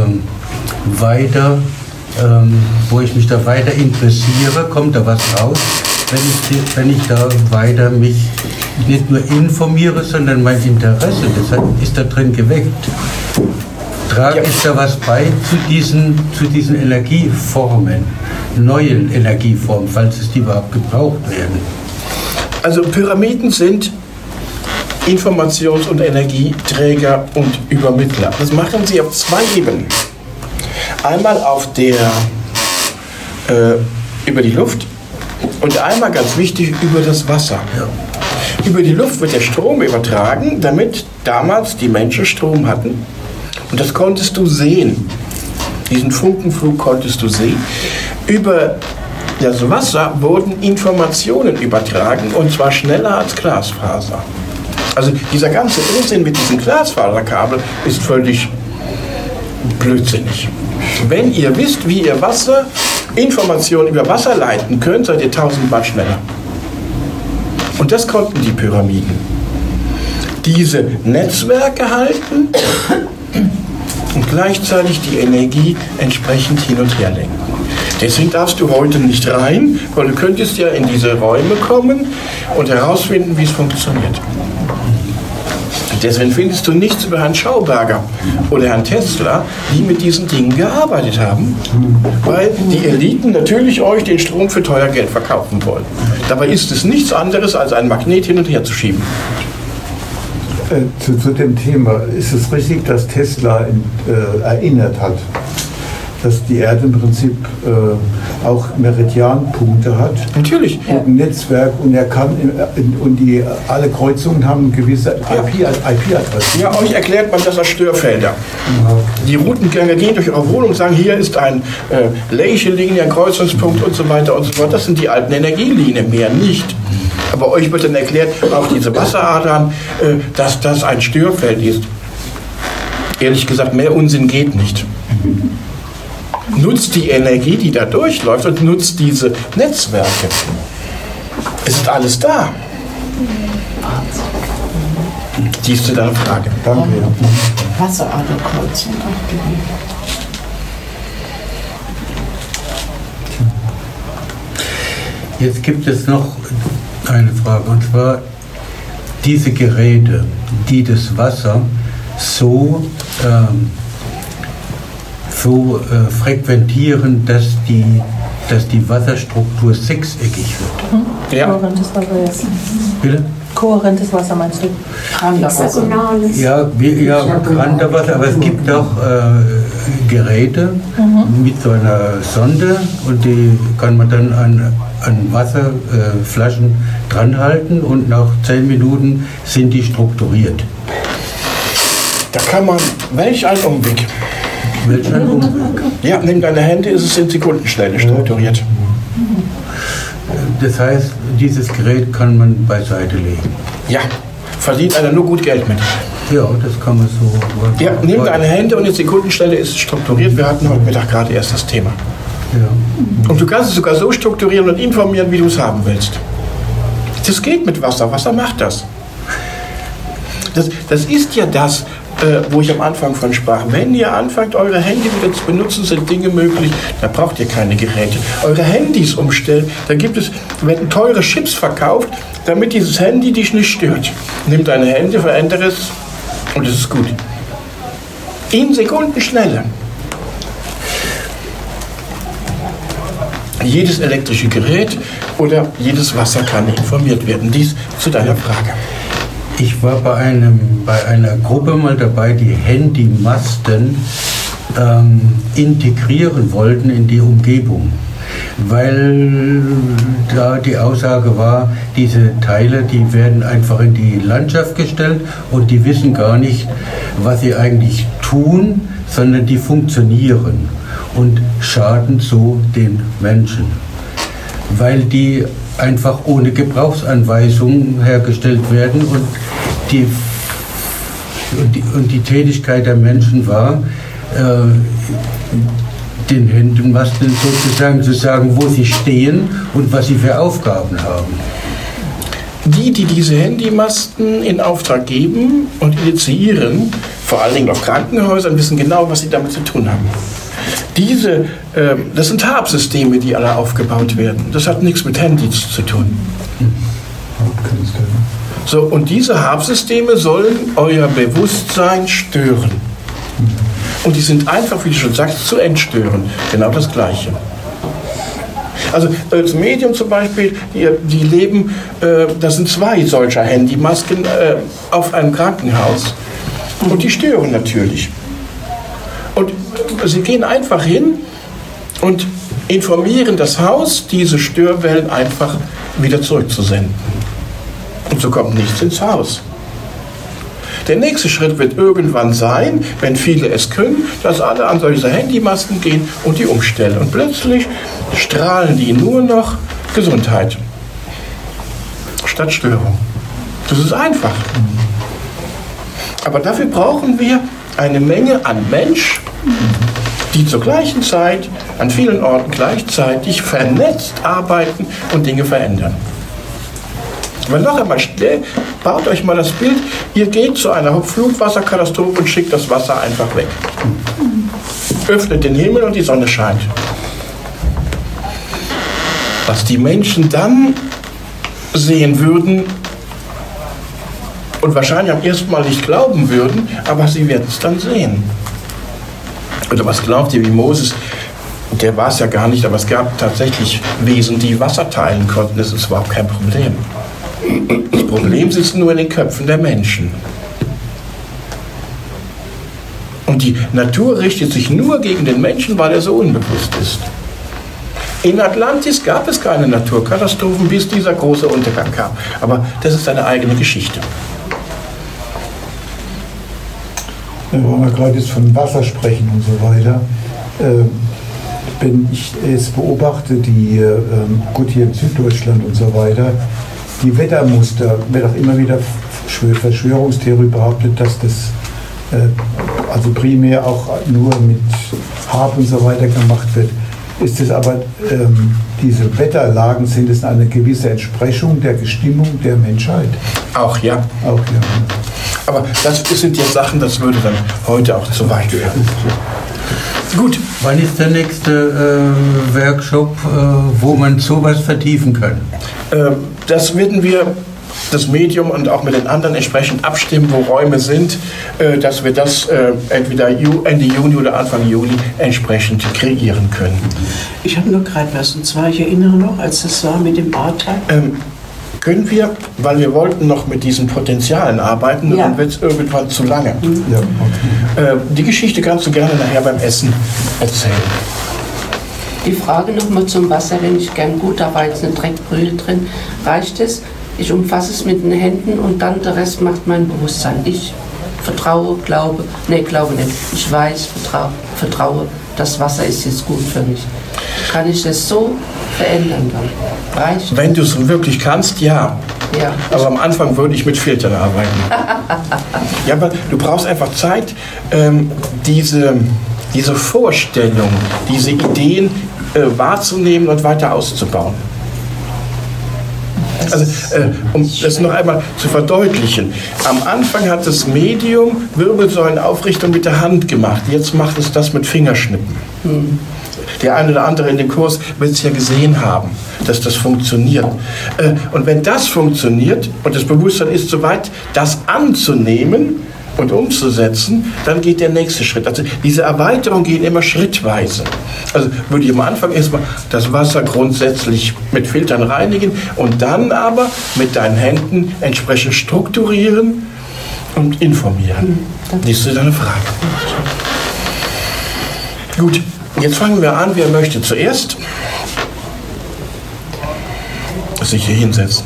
wo ich mich da weiter interessiere, kommt da was raus, wenn ich da weiter mich nicht nur informiere, sondern mein Interesse, deshalb ist da drin geweckt. Trage ich da was bei zu diesen Energieformen, neuen Energieformen, falls es die überhaupt gebraucht werden? Also Pyramiden sind Informations- und Energieträger und Übermittler. Das machen sie auf zwei Ebenen. Einmal auf der über die Luft und einmal ganz wichtig über das Wasser. Ja. Über die Luft wird der Strom übertragen, damit damals die Menschen Strom hatten. Und das konntest du sehen. Diesen Funkenflug konntest du sehen. Über das Wasser wurden Informationen übertragen, und zwar schneller als Glasfaser. Also dieser ganze Unsinn mit diesem Glasfaserkabel ist völlig blödsinnig. Wenn ihr wisst, wie ihr Informationen über Wasser leiten könnt, seid ihr 1000-mal schneller. Und das konnten die Pyramiden. Diese Netzwerke halten und gleichzeitig die Energie entsprechend hin und her lenken. Deswegen darfst du heute nicht rein, weil du könntest ja in diese Räume kommen und herausfinden, wie es funktioniert. Deswegen findest du nichts über Herrn Schauberger oder Herrn Tesla, die mit diesen Dingen gearbeitet haben, weil die Eliten natürlich euch den Strom für teuer Geld verkaufen wollen. Dabei ist es nichts anderes, als ein Magnet hin und her zu schieben. Zu dem Thema, ist es richtig, dass Tesla erinnert hat, dass die Erde im Prinzip auch Meridianpunkte hat? Natürlich. Und ein Netzwerk, und er kann alle Kreuzungen haben gewisse IP-Adressen. Ja, euch erklärt man das als Störfelder. Die Routengänge gehen durch eure Wohnung und sagen, hier ist ein Leiche-Linie, ein Kreuzungspunkt und so weiter und so fort. Das sind die alten Energielinien, mehr nicht. Aber euch wird dann erklärt, auch diese Wasseradern, dass das ein Störfeld ist. Ehrlich gesagt, mehr Unsinn geht nicht. Nutzt die Energie, die da durchläuft, und nutzt diese Netzwerke. Es ist alles da. Dies zu deiner Frage. Danke. Wasseraderkreuzung. Jetzt gibt es noch eine Frage, und zwar diese Geräte, die das Wasser so frequentieren, dass die Wasserstruktur sechseckig wird. Ja. Kohärentes Wasser, ja. Bitte? Kohärentes Wasser meinst du? Ja, Granderwasser, aber es gibt auch Geräte mit so einer Sonde, und die kann man dann an Wasserflaschen dranhalten, und nach 10 Minuten sind die strukturiert. Da kann man, welch ein Umweg. Welch ein Umweg? Ja, nimm deine Hände, ist es in Sekundenschnelle strukturiert. Das heißt, dieses Gerät kann man beiseite legen. Ja, verdient einer nur gut Geld mit. Ja, das kann man so. Ja, nimm deine Hände und in Sekundenschnelle ist es strukturiert. Wir hatten heute Mittag gerade erst das Thema. Ja. Und du kannst es sogar so strukturieren und informieren, wie du es haben willst. Das geht mit Wasser. Wasser macht das. Das ist ja das, wo ich am Anfang von sprach. Wenn ihr anfangt, eure Handy wieder zu benutzen, sind Dinge möglich, da braucht ihr keine Geräte. Eure Handys umstellen, da werden teure Chips verkauft, damit dieses Handy dich nicht stört. Nimm deine Hände, verändere es und es ist gut. In Sekundenschnelle. Jedes elektrische Gerät oder jedes Wasser kann informiert werden. Dies zu deiner Frage. Ich war bei einer Gruppe mal dabei, die Handymasten integrieren wollten in die Umgebung, weil da die Aussage war, diese Teile, die werden einfach in die Landschaft gestellt und die wissen gar nicht, was sie eigentlich tun, sondern die funktionieren und schaden so den Menschen, weil die einfach ohne Gebrauchsanweisung hergestellt werden, und die Tätigkeit der Menschen war, den Handymasten sozusagen zu sagen, wo sie stehen und was sie für Aufgaben haben. Die diese Handymasten in Auftrag geben und initiieren, vor allen Dingen auf Krankenhäusern, wissen genau, was sie damit zu tun haben. Das sind Hub-Systeme, die alle aufgebaut werden. Das hat nichts mit Handys zu tun. So, und diese Hub-Systeme sollen euer Bewusstsein stören. Und die sind einfach, wie du schon sagst, zu entstören. Genau das Gleiche. Also das Medium zum Beispiel, die leben, das sind 2 solcher Handymasken auf einem Krankenhaus. Und die stören natürlich. Und sie gehen einfach hin und informieren das Haus, diese Störwellen einfach wieder zurückzusenden. Und so kommt nichts ins Haus. Der nächste Schritt wird irgendwann sein, wenn viele es können, dass alle an solche Handymasten gehen und die umstellen. Und plötzlich strahlen die nur noch Gesundheit statt Störung. Das ist einfach. Aber dafür brauchen wir eine Menge an Mensch, die zur gleichen Zeit an vielen Orten gleichzeitig vernetzt arbeiten und Dinge verändern. Weil noch einmal, baut euch mal das Bild, ihr geht zu einer Flutwasserkatastrophe und schickt das Wasser einfach weg. Öffnet den Himmel und die Sonne scheint. Was die Menschen dann sehen würden, und wahrscheinlich am ersten Mal nicht glauben würden, aber sie werden es dann sehen. Oder was glaubt ihr, wie Moses, der war es ja gar nicht, aber es gab tatsächlich Wesen, die Wasser teilen konnten. Das ist überhaupt kein Problem. Das Problem sitzt nur in den Köpfen der Menschen. Und die Natur richtet sich nur gegen den Menschen, weil er so unbewusst ist. In Atlantis gab es keine Naturkatastrophen, bis dieser große Untergang kam. Aber das ist eine eigene Geschichte. Wenn wir gerade jetzt von Wasser sprechen und so weiter, wenn ich es beobachte, gut hier in Süddeutschland und so weiter, die Wettermuster, wird auch immer wieder Verschwörungstheorie behauptet, dass das also primär auch nur mit Hab und so weiter gemacht wird. Ist es aber, diese Wetterlagen, sind es eine gewisse Entsprechung der Gestimmung der Menschheit? Auch ja. Auch ja. Aber das sind jetzt Sachen, das würde dann heute auch zu weit werden. Gut. Wann ist der nächste Workshop, wo man sowas vertiefen kann? Das werden wir, das Medium und auch mit den anderen entsprechend abstimmen, wo Räume sind, dass wir das entweder Ende Juni oder Anfang Juli entsprechend kreieren können. Ich habe nur gerade was, und zwar, ich erinnere noch, als das war mit dem A-Tag. Können wir, weil wir wollten noch mit diesen Potenzialen arbeiten, Ja. dann wird es irgendwann zu lange. Ja, okay. Die Geschichte kannst du gerne nachher beim Essen erzählen. Die Frage nochmal zum Wasser, wenn ich gern gut, da war jetzt eine Dreckbrühe drin, reicht es? Ich umfasse es mit den Händen und dann der Rest macht mein Bewusstsein. Ich vertraue, glaube nicht. Ich weiß, vertraue, das Wasser ist jetzt gut für mich. Kann ich das so verändern dann? Reicht Wenn du es wirklich kannst, ja. Ja. Aber am Anfang würde ich mit Filtern arbeiten. Ja, aber du brauchst einfach Zeit, diese Vorstellung, diese Ideen wahrzunehmen und weiter auszubauen. Also, um das noch einmal zu verdeutlichen. Am Anfang hat das Medium Wirbelsäulenaufrichtung mit der Hand gemacht. Jetzt macht es das mit Fingerschnippen. Der eine oder andere in dem Kurs wird es ja gesehen haben, dass das funktioniert. Und wenn das funktioniert und das Bewusstsein ist soweit, das anzunehmen und umzusetzen, dann geht der nächste Schritt. Also diese Erweiterung geht immer schrittweise. Also würde ich am Anfang erstmal das Wasser grundsätzlich mit Filtern reinigen und dann aber mit deinen Händen entsprechend strukturieren und informieren. Das ist deine Frage. Gut, jetzt fangen wir an. Wer möchte zuerst sich hier hinsetzen?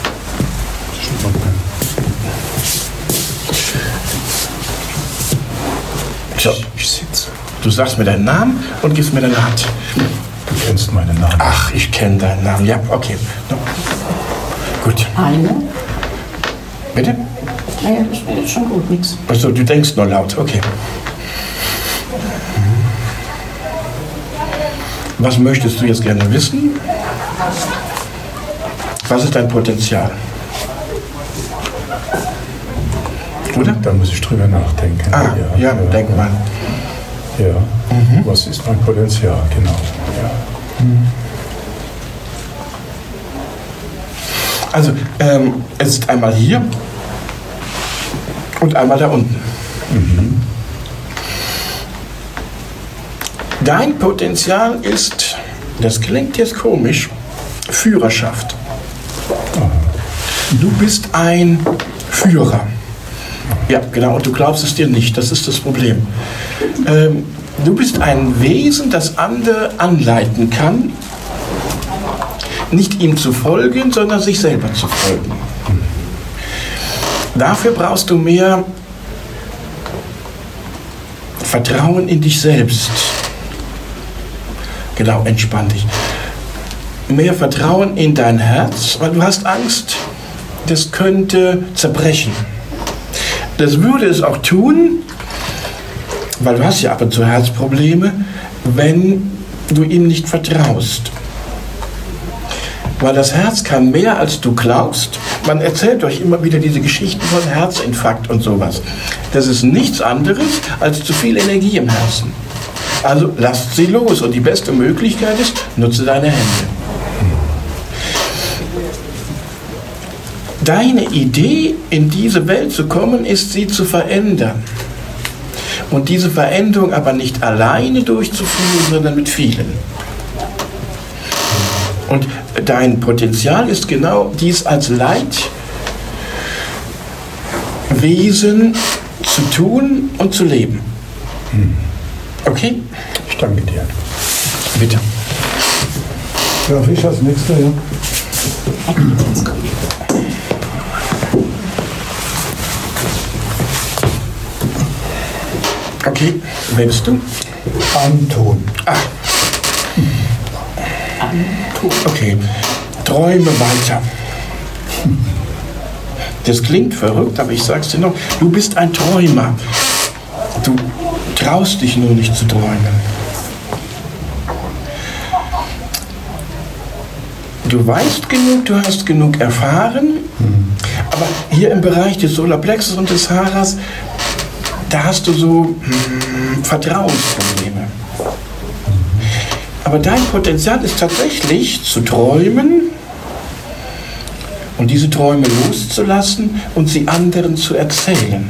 So. Ich sitze. Du sagst mir deinen Namen und gibst mir deine Hand. Du kennst meinen Namen. Ach, ich kenne deinen Namen. Ja, okay. No. Gut. Eine? Bitte? Naja, das ist schon gut, nix. Achso, du denkst nur laut. Okay. Was möchtest du jetzt gerne wissen? Was ist dein Potenzial? Oder? Da muss ich drüber nachdenken. Ja, denk mal. Ja, was ist mein Potenzial, genau. Ja. Also, es ist einmal hier und einmal da unten. Dein Potenzial ist, das klingt jetzt komisch, Führerschaft. Du bist ein Führer. Ja, genau, und du glaubst es dir nicht, das ist das Problem. Du bist ein Wesen, das andere anleiten kann, nicht ihm zu folgen, sondern sich selber zu folgen. Dafür brauchst du mehr Vertrauen in dich selbst. Genau, entspann dich. Mehr Vertrauen in dein Herz, weil du hast Angst, das könnte zerbrechen. Das würde es auch tun, weil du hast ja ab und zu Herzprobleme, wenn du ihm nicht vertraust. Weil das Herz kann mehr, als du glaubst. Man erzählt euch immer wieder diese Geschichten von Herzinfarkt und sowas. Das ist nichts anderes als zu viel Energie im Herzen. Also lasst sie los. Und die beste Möglichkeit ist, nutze deine Hände. Deine Idee, in diese Welt zu kommen, ist, sie zu verändern. Und diese Veränderung aber nicht alleine durchzuführen, sondern mit vielen. Und dein Potenzial ist genau dies als Leitwesen zu tun und zu leben. Okay? Ich danke dir. Bitte. Ja, ich als Nächster, ja. Okay, wer bist du? Anton. Okay, träume weiter. Das klingt verrückt, aber ich sag's dir noch, du bist ein Träumer. Du traust dich nur nicht zu träumen. Du weißt genug, du hast genug erfahren, aber hier im Bereich des Solarplexus und des Haras, da hast du so Vertrauensprobleme. Aber dein Potenzial ist tatsächlich zu träumen und diese Träume loszulassen und sie anderen zu erzählen.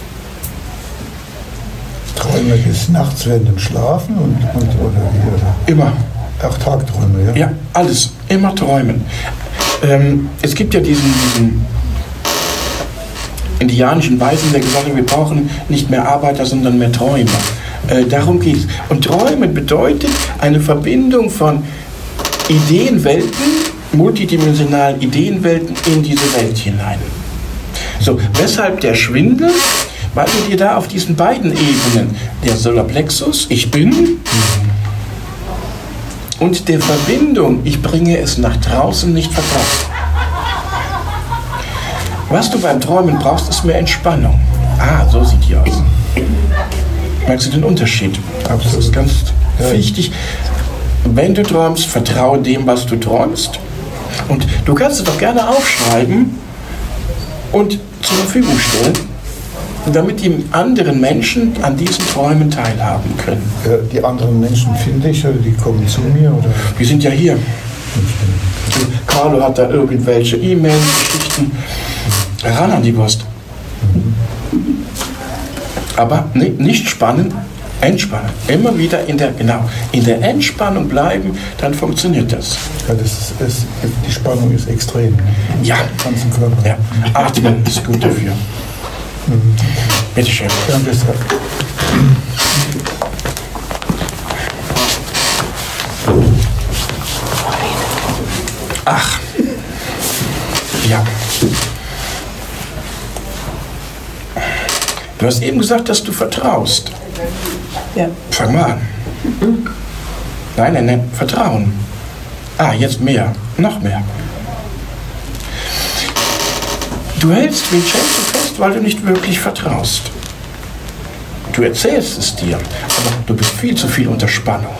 Träume bis nachts während dem Schlafen oder wie? Oder? Immer. Auch Tagträume, ja? Ja, alles. Immer träumen. Es gibt ja diesen indianischen Weisen, der gesagt hat, wir brauchen nicht mehr Arbeiter, sondern mehr Träumer. Darum geht es. Und Träumen bedeutet eine Verbindung von Ideenwelten, multidimensionalen Ideenwelten in diese Welt hinein. So, weshalb der Schwindel? Weil du dir da auf diesen beiden Ebenen, der Solarplexus, ich bin, und der Verbindung, ich bringe es nach draußen, nicht vertraust. Was du beim Träumen brauchst, ist mehr Entspannung. Ah, so sieht die aus. Merkst du den Unterschied? Das ist ganz wichtig. Wenn du träumst, vertraue dem, was du träumst. Und du kannst es doch gerne aufschreiben und zur Verfügung stellen, damit die anderen Menschen an diesen Träumen teilhaben können. Die anderen Menschen finde ich, oder die kommen zu mir? Oder? Die sind ja hier. Carlo hat da irgendwelche E-Mails, Geschichten. Ran an die Wurst. Aber nicht spannen, entspannen. Immer wieder in der Entspannung bleiben, dann funktioniert das. Ja, die Spannung ist extrem. Ja. Im ganzen Körper. Ja. Atmen ist gut dafür. Bitte schön. Danke sehr. Ach. Ja. Du hast eben gesagt, dass du vertraust. Ja. Fang mal an. Nein, Vertrauen. Ah, jetzt mehr. Noch mehr. Du hältst Vincenzo fest, weil du nicht wirklich vertraust. Du erzählst es dir, aber du bist viel zu viel unter Spannung.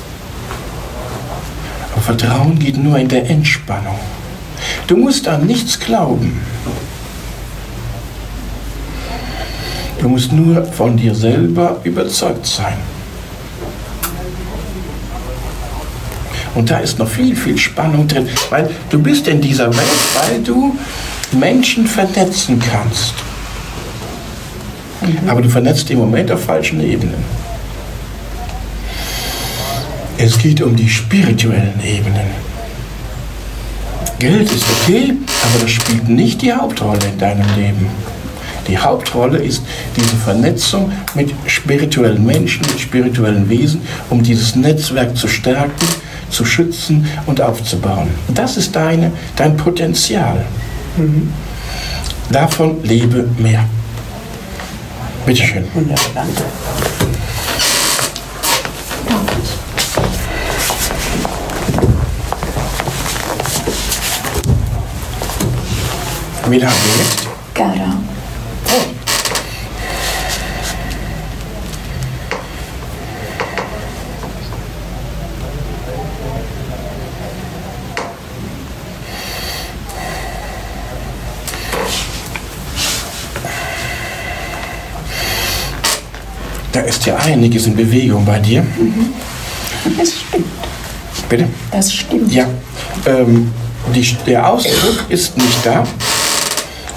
Aber Vertrauen geht nur in der Entspannung. Du musst an nichts glauben. Du musst nur von dir selber überzeugt sein. Und da ist noch viel, viel Spannung drin, weil du bist in dieser Welt, weil du Menschen vernetzen kannst. Aber du vernetzt im Moment auf falschen Ebenen. Es geht um die spirituellen Ebenen. Geld ist okay, aber das spielt nicht die Hauptrolle in deinem Leben. Die Hauptrolle ist diese Vernetzung mit spirituellen Menschen, mit spirituellen Wesen, um dieses Netzwerk zu stärken, zu schützen und aufzubauen. Das ist dein Potenzial. Davon lebe mehr. Bitte schön. Wunderbar, danke. Wen haben wir jetzt? Gerda. Da ist ja einiges in Bewegung bei dir. Das stimmt. Bitte? Das stimmt. Ja. Der Ausdruck ist nicht da.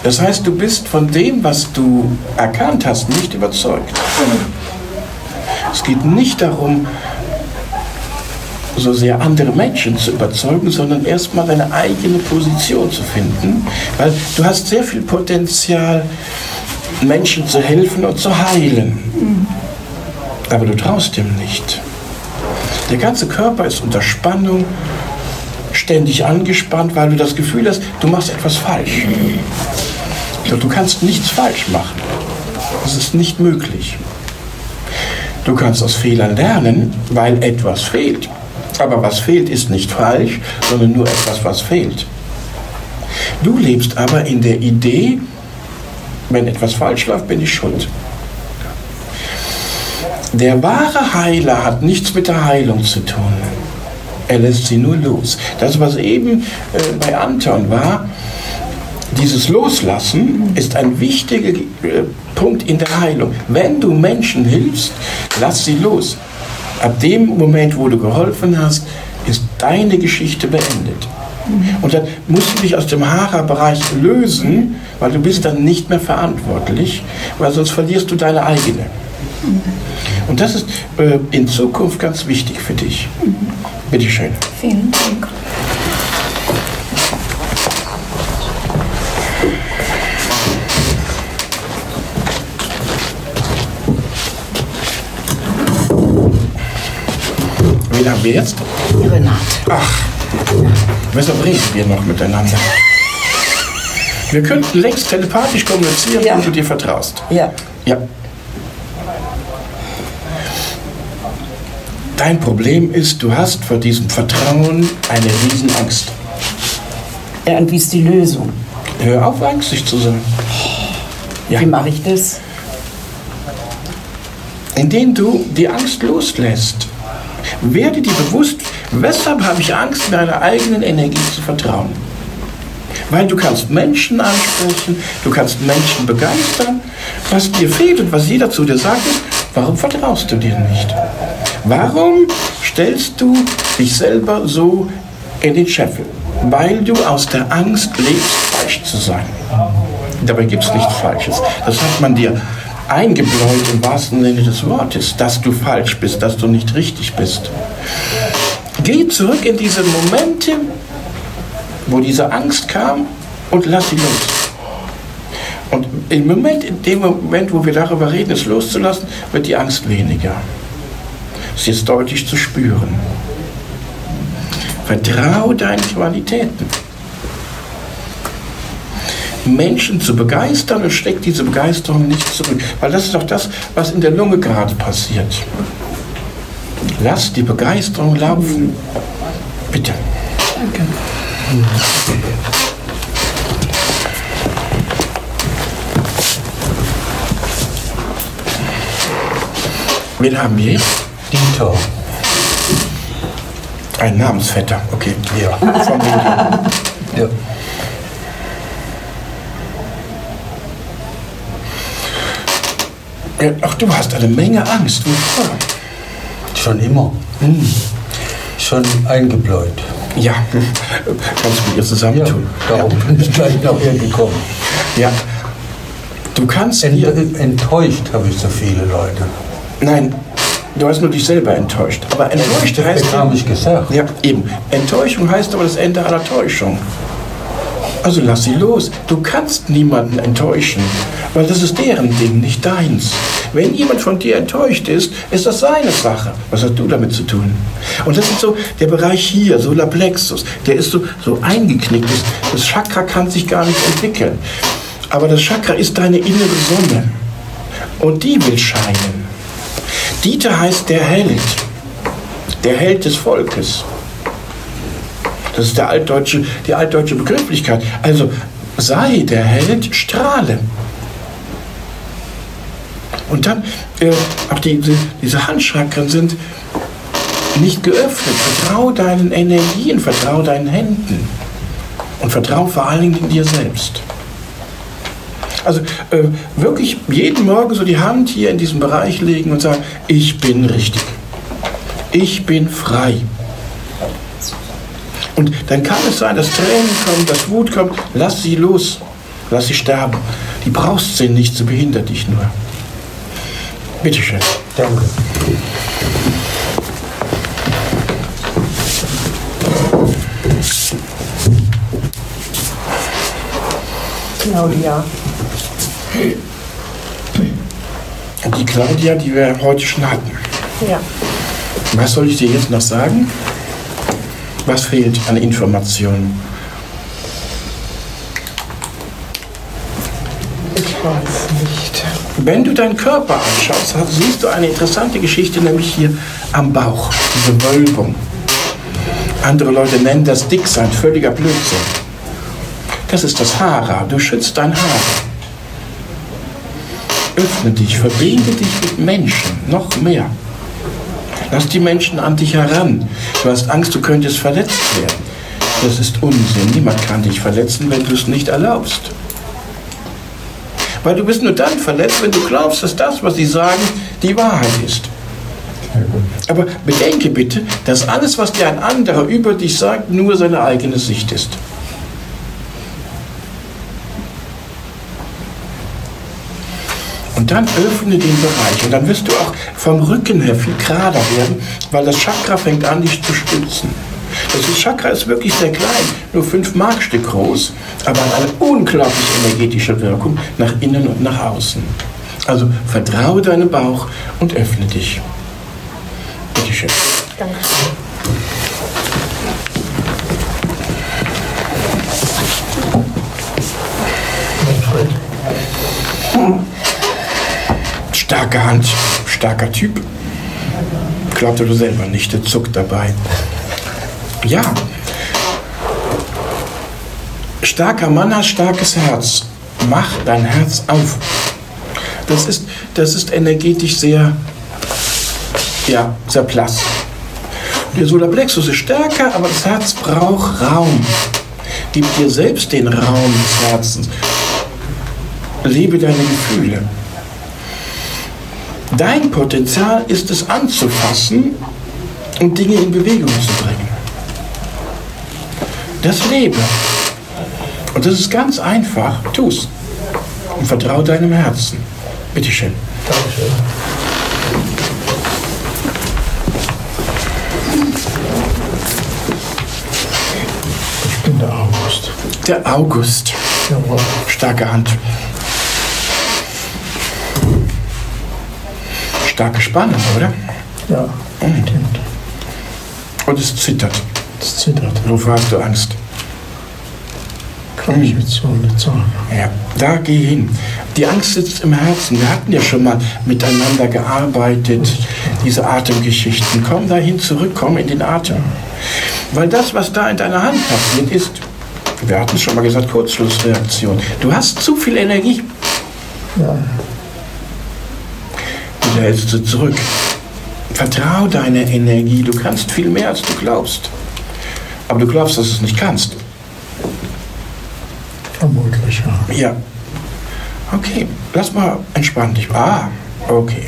Das heißt, du bist von dem, was du erkannt hast, nicht überzeugt. Es geht nicht darum, so sehr andere Menschen zu überzeugen, sondern erstmal deine eigene Position zu finden, weil du hast sehr viel Potenzial, Menschen zu helfen und zu heilen. Aber du traust dem nicht. Der ganze Körper ist unter Spannung, ständig angespannt, weil du das Gefühl hast, du machst etwas falsch. Du kannst nichts falsch machen. Das ist nicht möglich. Du kannst aus Fehlern lernen, weil etwas fehlt. Aber was fehlt, ist nicht falsch, sondern nur etwas, was fehlt. Du lebst aber in der Idee, wenn etwas falsch läuft, bin ich schuld. Der wahre Heiler hat nichts mit der Heilung zu tun. Er lässt sie nur los. Das, was eben bei Anton war, dieses Loslassen ist ein wichtiger Punkt in der Heilung. Wenn du Menschen hilfst, lass sie los. Ab dem Moment, wo du geholfen hast, ist deine Geschichte beendet. Und dann musst du dich aus dem Hara-Bereich lösen, weil du bist dann nicht mehr verantwortlich, weil sonst verlierst du deine eigene. Und das ist in Zukunft ganz wichtig für dich. Bitte schön. Vielen Dank. Wen haben wir jetzt? Renate. Ach, weshalb reden wir noch miteinander? Wir könnten längst telepathisch kommunizieren, Ja. wenn du dir vertraust. Ja. Ja. Dein Problem ist, du hast vor diesem Vertrauen eine Riesenangst. Ja, und wie ist die Lösung? Hör auf, ängstlich zu sein. Ja. Wie mache ich das? Indem du die Angst loslässt. Werde dir bewusst, weshalb habe ich Angst, meiner eigenen Energie zu vertrauen. Weil du kannst Menschen ansprechen, du kannst Menschen begeistern. Was dir fehlt und was jeder zu dir sagt, ist, warum vertraust du dir nicht? Warum stellst du dich selber so in den Scheffel? Weil du aus der Angst lebst, falsch zu sein. Dabei gibt es nichts Falsches. Das hat man dir eingebläut im wahrsten Sinne des Wortes, dass du falsch bist, dass du nicht richtig bist. Geh zurück in diese Momente, wo diese Angst kam und lass sie los. Und in dem Moment, wo wir darüber reden, es loszulassen, wird die Angst weniger. Es ist deutlich zu spüren. Vertrau deinen Qualitäten. Menschen zu begeistern und steck diese Begeisterung nicht zurück. Weil das ist auch das, was in der Lunge gerade passiert. Lass die Begeisterung laufen. Bitte. Danke. Wen haben wir? Dieter. Ein Namensvetter. Okay. Ja. Von wem? Ja. Ach, du hast eine Menge Angst. Wovor? Schon immer. Schon eingebläut. Ja, kannst du mit ihr zusammentun. Darum bin ich gleich nachher gekommen. Ja. Du kannst hier... Enttäuscht habe ich so viele Leute. Nein, du hast nur dich selber enttäuscht. Aber enttäuscht heißt... Das habe ich gesagt. Ja, eben. Enttäuschung heißt aber das Ende aller Täuschung. Also lass sie los. Du kannst niemanden enttäuschen, weil das ist deren Ding, nicht deins. Wenn jemand von dir enttäuscht ist, ist das seine Sache. Was hast du damit zu tun? Und das ist so der Bereich hier, Solarplexus, der ist so eingeknickt. Das Chakra kann sich gar nicht entwickeln. Aber das Chakra ist deine innere Sonne. Und die will scheinen. Dieter heißt der Held des Volkes. Das ist die altdeutsche Begrifflichkeit. Also sei der Held, strahle. Und dann, auch diese Handchakren sind nicht geöffnet. Vertrau deinen Energien, vertrau deinen Händen. Und vertrau vor allen Dingen dir selbst. Also wirklich jeden Morgen so die Hand hier in diesem Bereich legen und sagen, ich bin richtig. Ich bin frei. Und dann kann es sein, dass Tränen kommen, dass Wut kommt. Lass sie los. Lass sie sterben. Die brauchst sie nicht, sie behindert dich nur. Bitteschön. Danke. Claudia. Die Claudia, die wir heute schon hatten. Ja. Was soll ich dir jetzt noch sagen? Was fehlt an Informationen? Ich weiß nicht. Wenn du deinen Körper anschaust, siehst du eine interessante Geschichte, nämlich hier am Bauch, diese Wölbung. Andere Leute nennen das Dicksein, völliger Blödsinn. Das ist das Hara, du schützt dein Haar. Öffne dich, verbinde dich mit Menschen, noch mehr. Lass die Menschen an dich heran. Du hast Angst, du könntest verletzt werden. Das ist Unsinn. Niemand kann dich verletzen, wenn du es nicht erlaubst. Weil du bist nur dann verletzt, wenn du glaubst, dass das, was sie sagen, die Wahrheit ist. Aber bedenke bitte, dass alles, was dir ein anderer über dich sagt, nur seine eigene Sicht ist. Und dann öffne den Bereich und dann wirst du auch vom Rücken her viel gerader werden, weil das Chakra fängt an, dich zu stützen. Das Chakra ist wirklich sehr klein, nur 5 Markstück groß, aber hat eine unglaublich energetische Wirkung nach innen und nach außen. Also vertraue deinem Bauch und öffne dich. Bitte schön. Danke. Starke Hand, starker Typ. Glaubte du selber nicht, der zuckt dabei. Ja. Starker Mann hat starkes Herz. Mach dein Herz auf. Das ist energetisch sehr blass. Der Solarplexus ist stärker, aber das Herz braucht Raum. Gib dir selbst den Raum des Herzens. Lebe deine Gefühle. Dein Potenzial ist es anzufassen und Dinge in Bewegung zu bringen. Das lebe. Und das ist ganz einfach. Tu's. Und vertraue deinem Herzen. Bitte schön. Dankeschön. Ich bin der August. Der August. Jawohl. Starke Hand. Starke Spannung, oder? Ja, stimmt. Und es zittert. Es zittert. Wovor hast du Angst? Kann ich jetzt so nicht sagen. Ja, da geh hin. Die Angst sitzt im Herzen. Wir hatten ja schon mal miteinander gearbeitet, diese Atemgeschichten. Komm dahin zurück, komm in den Atem. Weil das, was da in deiner Hand passiert, ist, wir hatten es schon mal gesagt, Kurzschlussreaktion. Du hast zu viel Energie. Ja. Du hältst sie zurück. Vertrau deiner Energie. Du kannst viel mehr, als du glaubst. Aber du glaubst, dass du es nicht kannst. Vermutlich, ja. Ja. Okay, lass mal entspann dich. Ah, okay.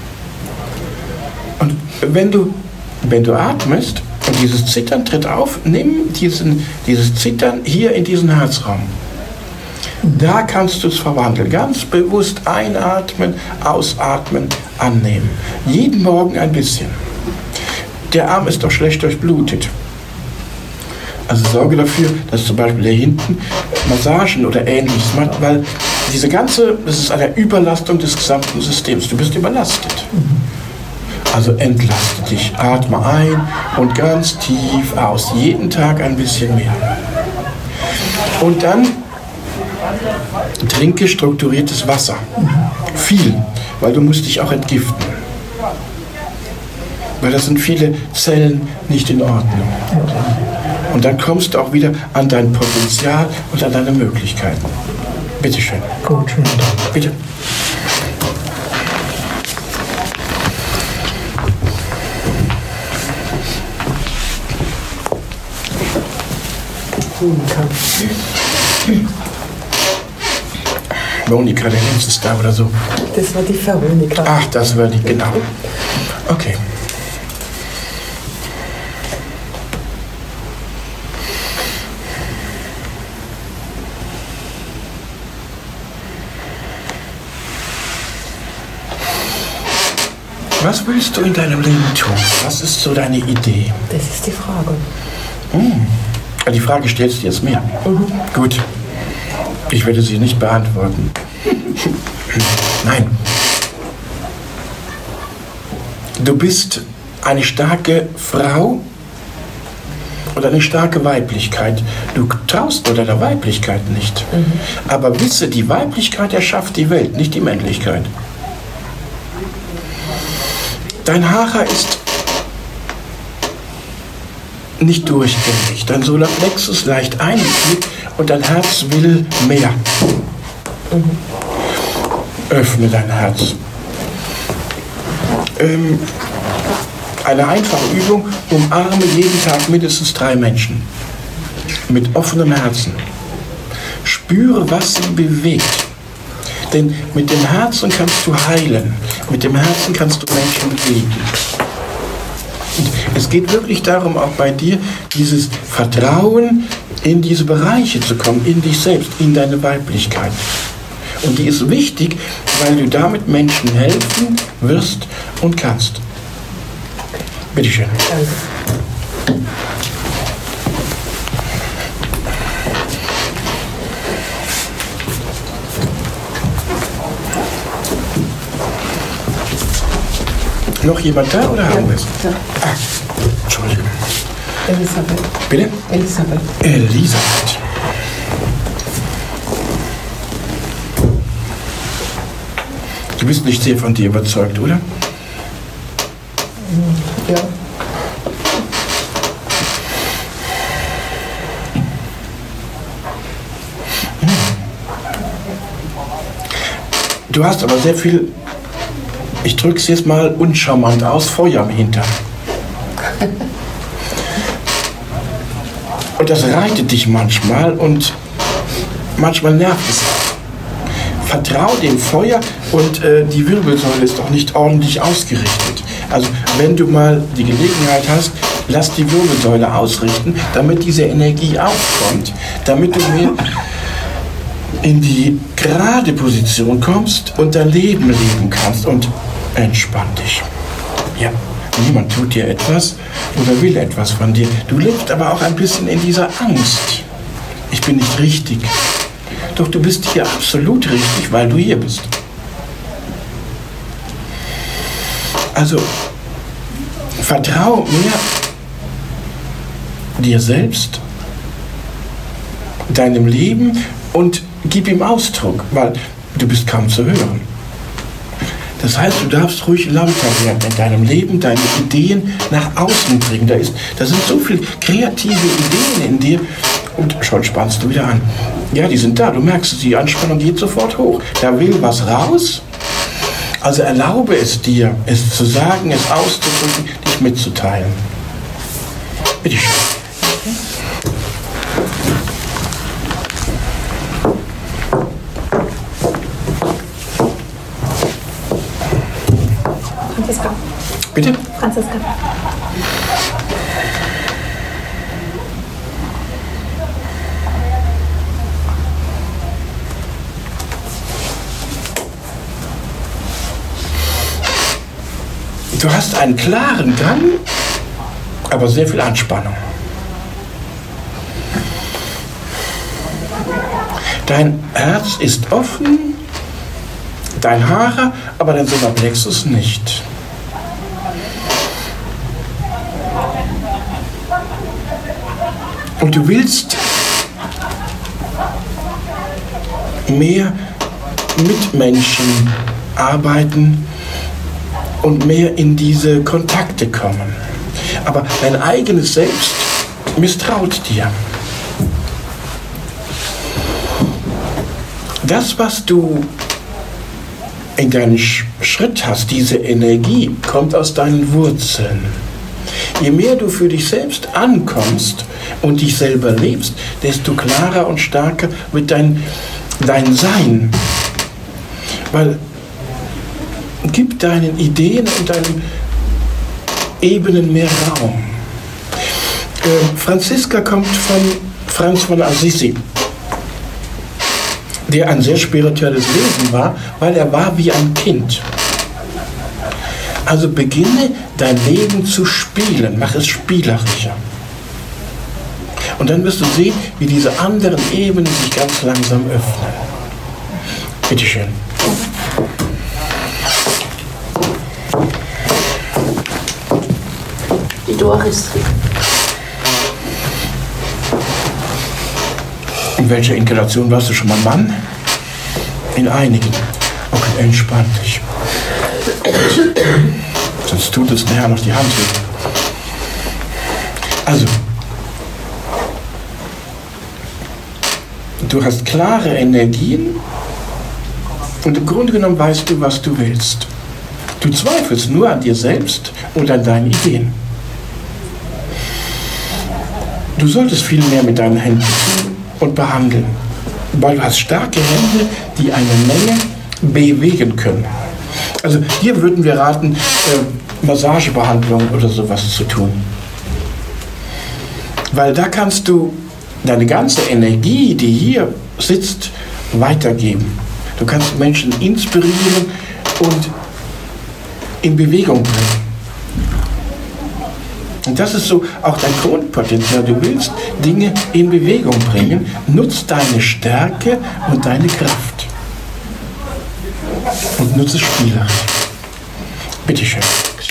Und wenn du atmest und dieses Zittern tritt auf, nimm dieses Zittern hier in diesen Herzraum. Da kannst du es verwandeln. Ganz bewusst einatmen, ausatmen, annehmen. Jeden Morgen ein bisschen. Der Arm ist doch schlecht durchblutet. Also sorge dafür, dass zum Beispiel hier hinten Massagen oder Ähnliches macht, weil das ist eine Überlastung des gesamten Systems. Du bist überlastet. Also entlaste dich. Atme ein und ganz tief aus. Jeden Tag ein bisschen mehr. Und dann trinke strukturiertes Wasser. Viel, weil du musst dich auch entgiften. Weil da sind viele Zellen nicht in Ordnung. Und dann kommst du auch wieder an dein Potenzial und an deine Möglichkeiten. Bitte schön. Gut, schönen Dank. Bitte. Monika, der Lenz ist da oder so. Das war die Veronika. Ach, das war die, genau. Okay. Was willst du in deinem Leben tun? Was ist so deine Idee? Das ist die Frage. Die Frage stellst du jetzt mir. Gut. Ich werde sie nicht beantworten. Nein. Du bist eine starke Frau und eine starke Weiblichkeit. Du traust nur deiner Weiblichkeit nicht. Aber wisse, die Weiblichkeit erschafft die Welt, nicht die Männlichkeit. Dein Hara ist nicht durchgängig. Dein Solarplexus leicht eingefügt und dein Herz will mehr. Öffne dein Herz. Eine einfache Übung: umarme jeden Tag mindestens 3 Menschen. Mit offenem Herzen. Spüre, was sie bewegt. Denn mit dem Herzen kannst du heilen. Mit dem Herzen kannst du Menschen bewegen. Und es geht wirklich darum, auch bei dir, dieses Vertrauen in diese Bereiche zu kommen, in dich selbst, in deine Weiblichkeit. Und die ist wichtig, weil du damit Menschen helfen wirst und kannst. Bitte schön. Danke. Noch jemand da oder haben wir es? Ja. Entschuldigung. Elisabeth. Bitte? Elisabeth. Elisabeth. Du bist nicht sehr von dir überzeugt, oder? Ja. Du hast aber sehr viel, ich drücke es jetzt mal uncharmant aus, Feuer im Hintern. Und das reitet dich manchmal und manchmal nervt es. Vertrau dem Feuer und die Wirbelsäule ist doch nicht ordentlich ausgerichtet. Also wenn du mal die Gelegenheit hast, lass die Wirbelsäule ausrichten, damit diese Energie aufkommt, damit du mehr in die gerade Position kommst und dein Leben leben kannst und entspann dich. Ja, niemand tut dir etwas oder will etwas von dir. Du lebst aber auch ein bisschen in dieser Angst. Ich bin nicht richtig. Doch du bist hier absolut richtig, weil du hier bist. Also, vertrau mehr dir selbst, deinem Leben und gib ihm Ausdruck, weil du bist kaum zu hören. Das heißt, du darfst ruhig lauter werden in deinem Leben, deine Ideen nach außen bringen. Da sind so viele kreative Ideen in dir und schon spannst du wieder an. Ja, die sind da, du merkst es, die Anspannung geht sofort hoch. Da will was raus, also erlaube es dir, es zu sagen, es auszudrücken, dich mitzuteilen. Bitte schön. Franziska. Bitte? Franziska. Du hast einen klaren Gang, aber sehr viel Anspannung. Dein Herz ist offen, dein Hara, aber dein Solarplexus nicht. Und du willst mehr mit Menschen arbeiten und mehr in diese Kontakte kommen. Aber dein eigenes Selbst misstraut dir. Das, was du in deinem Schritt hast, diese Energie, kommt aus deinen Wurzeln. Je mehr du für dich selbst ankommst und dich selber lebst, desto klarer und stärker wird dein Sein. Weil gib deinen Ideen und deinen Ebenen mehr Raum. Franziska kommt von Franz von Assisi, der ein sehr spirituelles Wesen war, weil er war wie ein Kind. Also beginne dein Leben zu spielen, mach es spielerischer. Und dann wirst du sehen, wie diese anderen Ebenen sich ganz langsam öffnen. Bitte schön. Die Doris. In welcher Inkarnation warst du schon mal Mann? In einigen. Okay, entspann dich. Sonst tut es nachher noch die Hand weh. Also, du hast klare Energien und im Grunde genommen weißt du, was du willst. Du zweifelst nur an dir selbst und an deinen Ideen. Du solltest viel mehr mit deinen Händen tun und behandeln, weil du hast starke Hände, die eine Menge bewegen können. Also hier würden wir raten, Massagebehandlung oder sowas zu tun. Weil da kannst du deine ganze Energie, die hier sitzt, weitergeben. Du kannst Menschen inspirieren und in Bewegung bringen. Und das ist so auch dein Grundpotenzial. Du willst Dinge in Bewegung bringen. Nutz deine Stärke und deine Kraft. Und nutze es spielerisch. Bitte schön.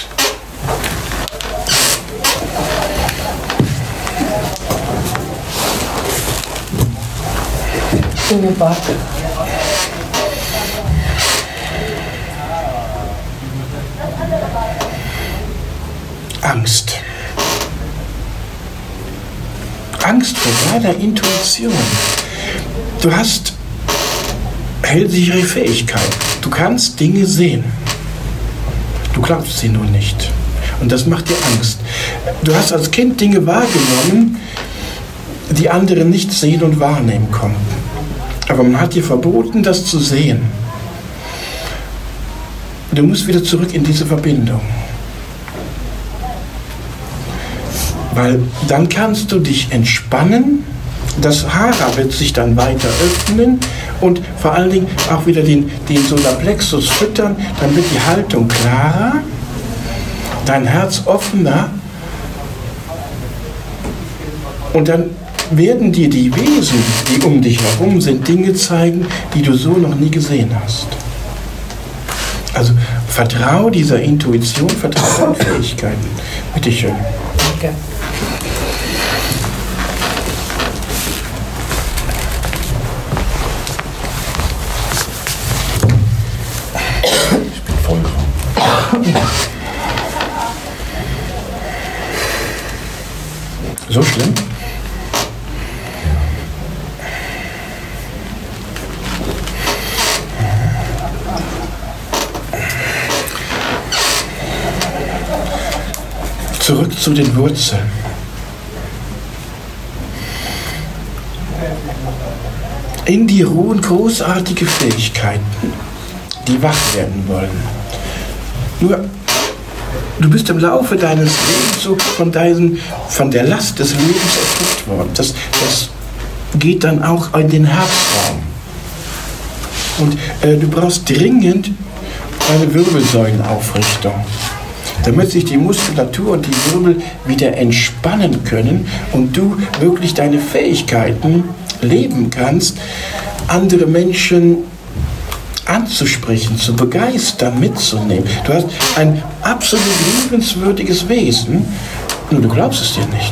Ingeborg. Angst. Angst vor deiner Intuition. Du hast hellsichere Fähigkeit. Du kannst Dinge sehen. Du glaubst sie nur nicht. Und das macht dir Angst. Du hast als Kind Dinge wahrgenommen, die andere nicht sehen und wahrnehmen konnten. Aber man hat dir verboten, das zu sehen. Du musst wieder zurück in diese Verbindung. Weil dann kannst du dich entspannen, das Hara wird sich dann weiter öffnen und vor allen Dingen auch wieder den Solarplexus füttern, dann wird die Haltung klarer, dein Herz offener und dann werden dir die Wesen, die um dich herum sind, Dinge zeigen, die du so noch nie gesehen hast. Also vertrau dieser Intuition, vertrau deinen Fähigkeiten. Bitte schön. Danke. Ich bin voll krank. So schlimm? Zurück zu den Wurzeln. In dir ruhen großartige Fähigkeiten, die wach werden wollen. Nur, du bist im Laufe deines Lebens so von der Last des Lebens erdrückt worden. Das geht dann auch in den Herzraum. Und du brauchst dringend eine Wirbelsäulenaufrichtung, damit sich die Muskulatur und die Wirbel wieder entspannen können und du wirklich deine Fähigkeiten leben kannst, andere Menschen anzusprechen, zu begeistern, mitzunehmen. Du hast ein absolut liebenswürdiges Wesen, nur du glaubst es dir nicht.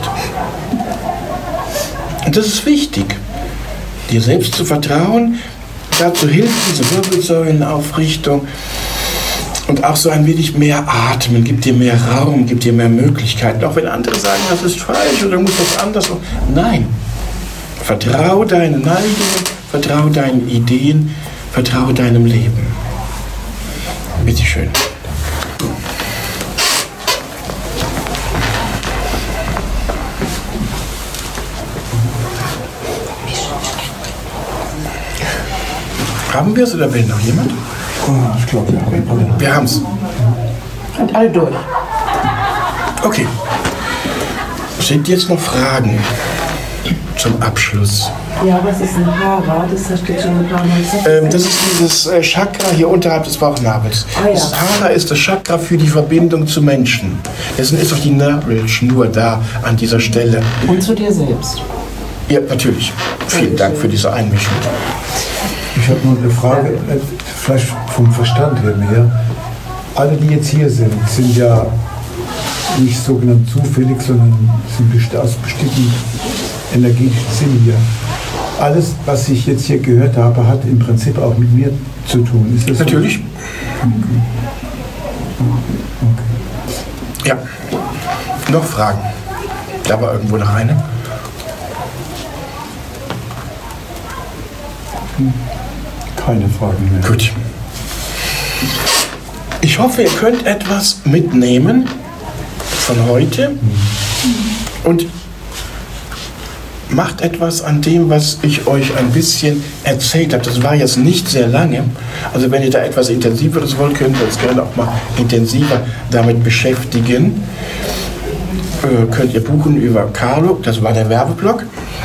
Und das ist wichtig, dir selbst zu vertrauen. Dazu hilft diese Wirbelsäulenaufrichtung und auch so ein wenig mehr atmen, gibt dir mehr Raum, gibt dir mehr Möglichkeiten. Auch wenn andere sagen, das ist falsch oder muss das anders. Nein, vertrau deinen Neigungen, vertrau deinen Ideen, vertraue deinem Leben. Bitte schön. Haben wir es oder will noch jemand? Ich glaube, wir haben alle. Wir haben es. Und alle durch. Okay. Sind jetzt noch Fragen zum Abschluss? Ja, was ist ein Hara? Das hast du jetzt schon ein paar Mal gesagt. Das ist dieses Chakra hier unterhalb des Bauchnabels. Ah, ja. Das Hara ist das Chakra für die Verbindung zu Menschen. Deswegen ist auch die Nabelschnur da an dieser Stelle. Und zu dir selbst. Ja, natürlich. Vielen Dank für diese Einmischung. Ich habe nur eine Frage, vielleicht vom Verstand her mehr. Alle, die jetzt hier sind ja nicht sogenannt zufällig, sondern sind aus bestimmten energetischen Sinn hier. Alles, was ich jetzt hier gehört habe, hat im Prinzip auch mit mir zu tun. Ist das Natürlich. So? Okay. Ja. Noch Fragen? Da war irgendwo noch eine. Keine Fragen mehr. Gut. Ich hoffe, ihr könnt etwas mitnehmen von heute und macht etwas an dem, was ich euch ein bisschen erzählt habe. Das war jetzt nicht sehr lange. Also wenn ihr da etwas Intensiveres wollt, könnt ihr uns gerne auch mal intensiver damit beschäftigen. Könnt ihr buchen über Carlo, das war der Werbeblock.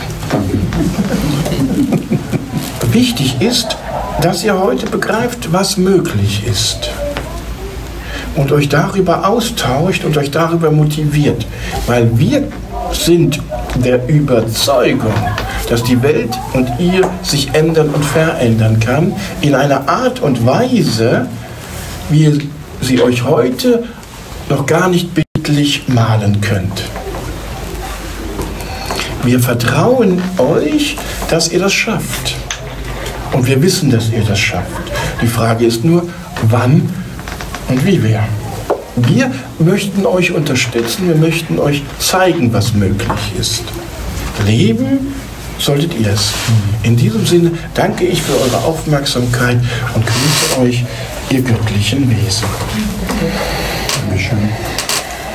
Wichtig ist, dass ihr heute begreift, was möglich ist. Und euch darüber austauscht und euch darüber motiviert. Weil wir sind der Überzeugung, dass die Welt und ihr sich ändern und verändern kann in einer Art und Weise, wie ihr sie euch heute noch gar nicht bildlich malen könnt. Wir vertrauen euch, dass ihr das schafft. Und wir wissen, dass ihr das schafft. Die Frage ist nur, wann und wie wir. Wir möchten euch unterstützen, wir möchten euch zeigen, was möglich ist. Leben solltet ihr es. In diesem Sinne danke ich für eure Aufmerksamkeit und grüße euch, ihr göttlichen Wesen. Dankeschön.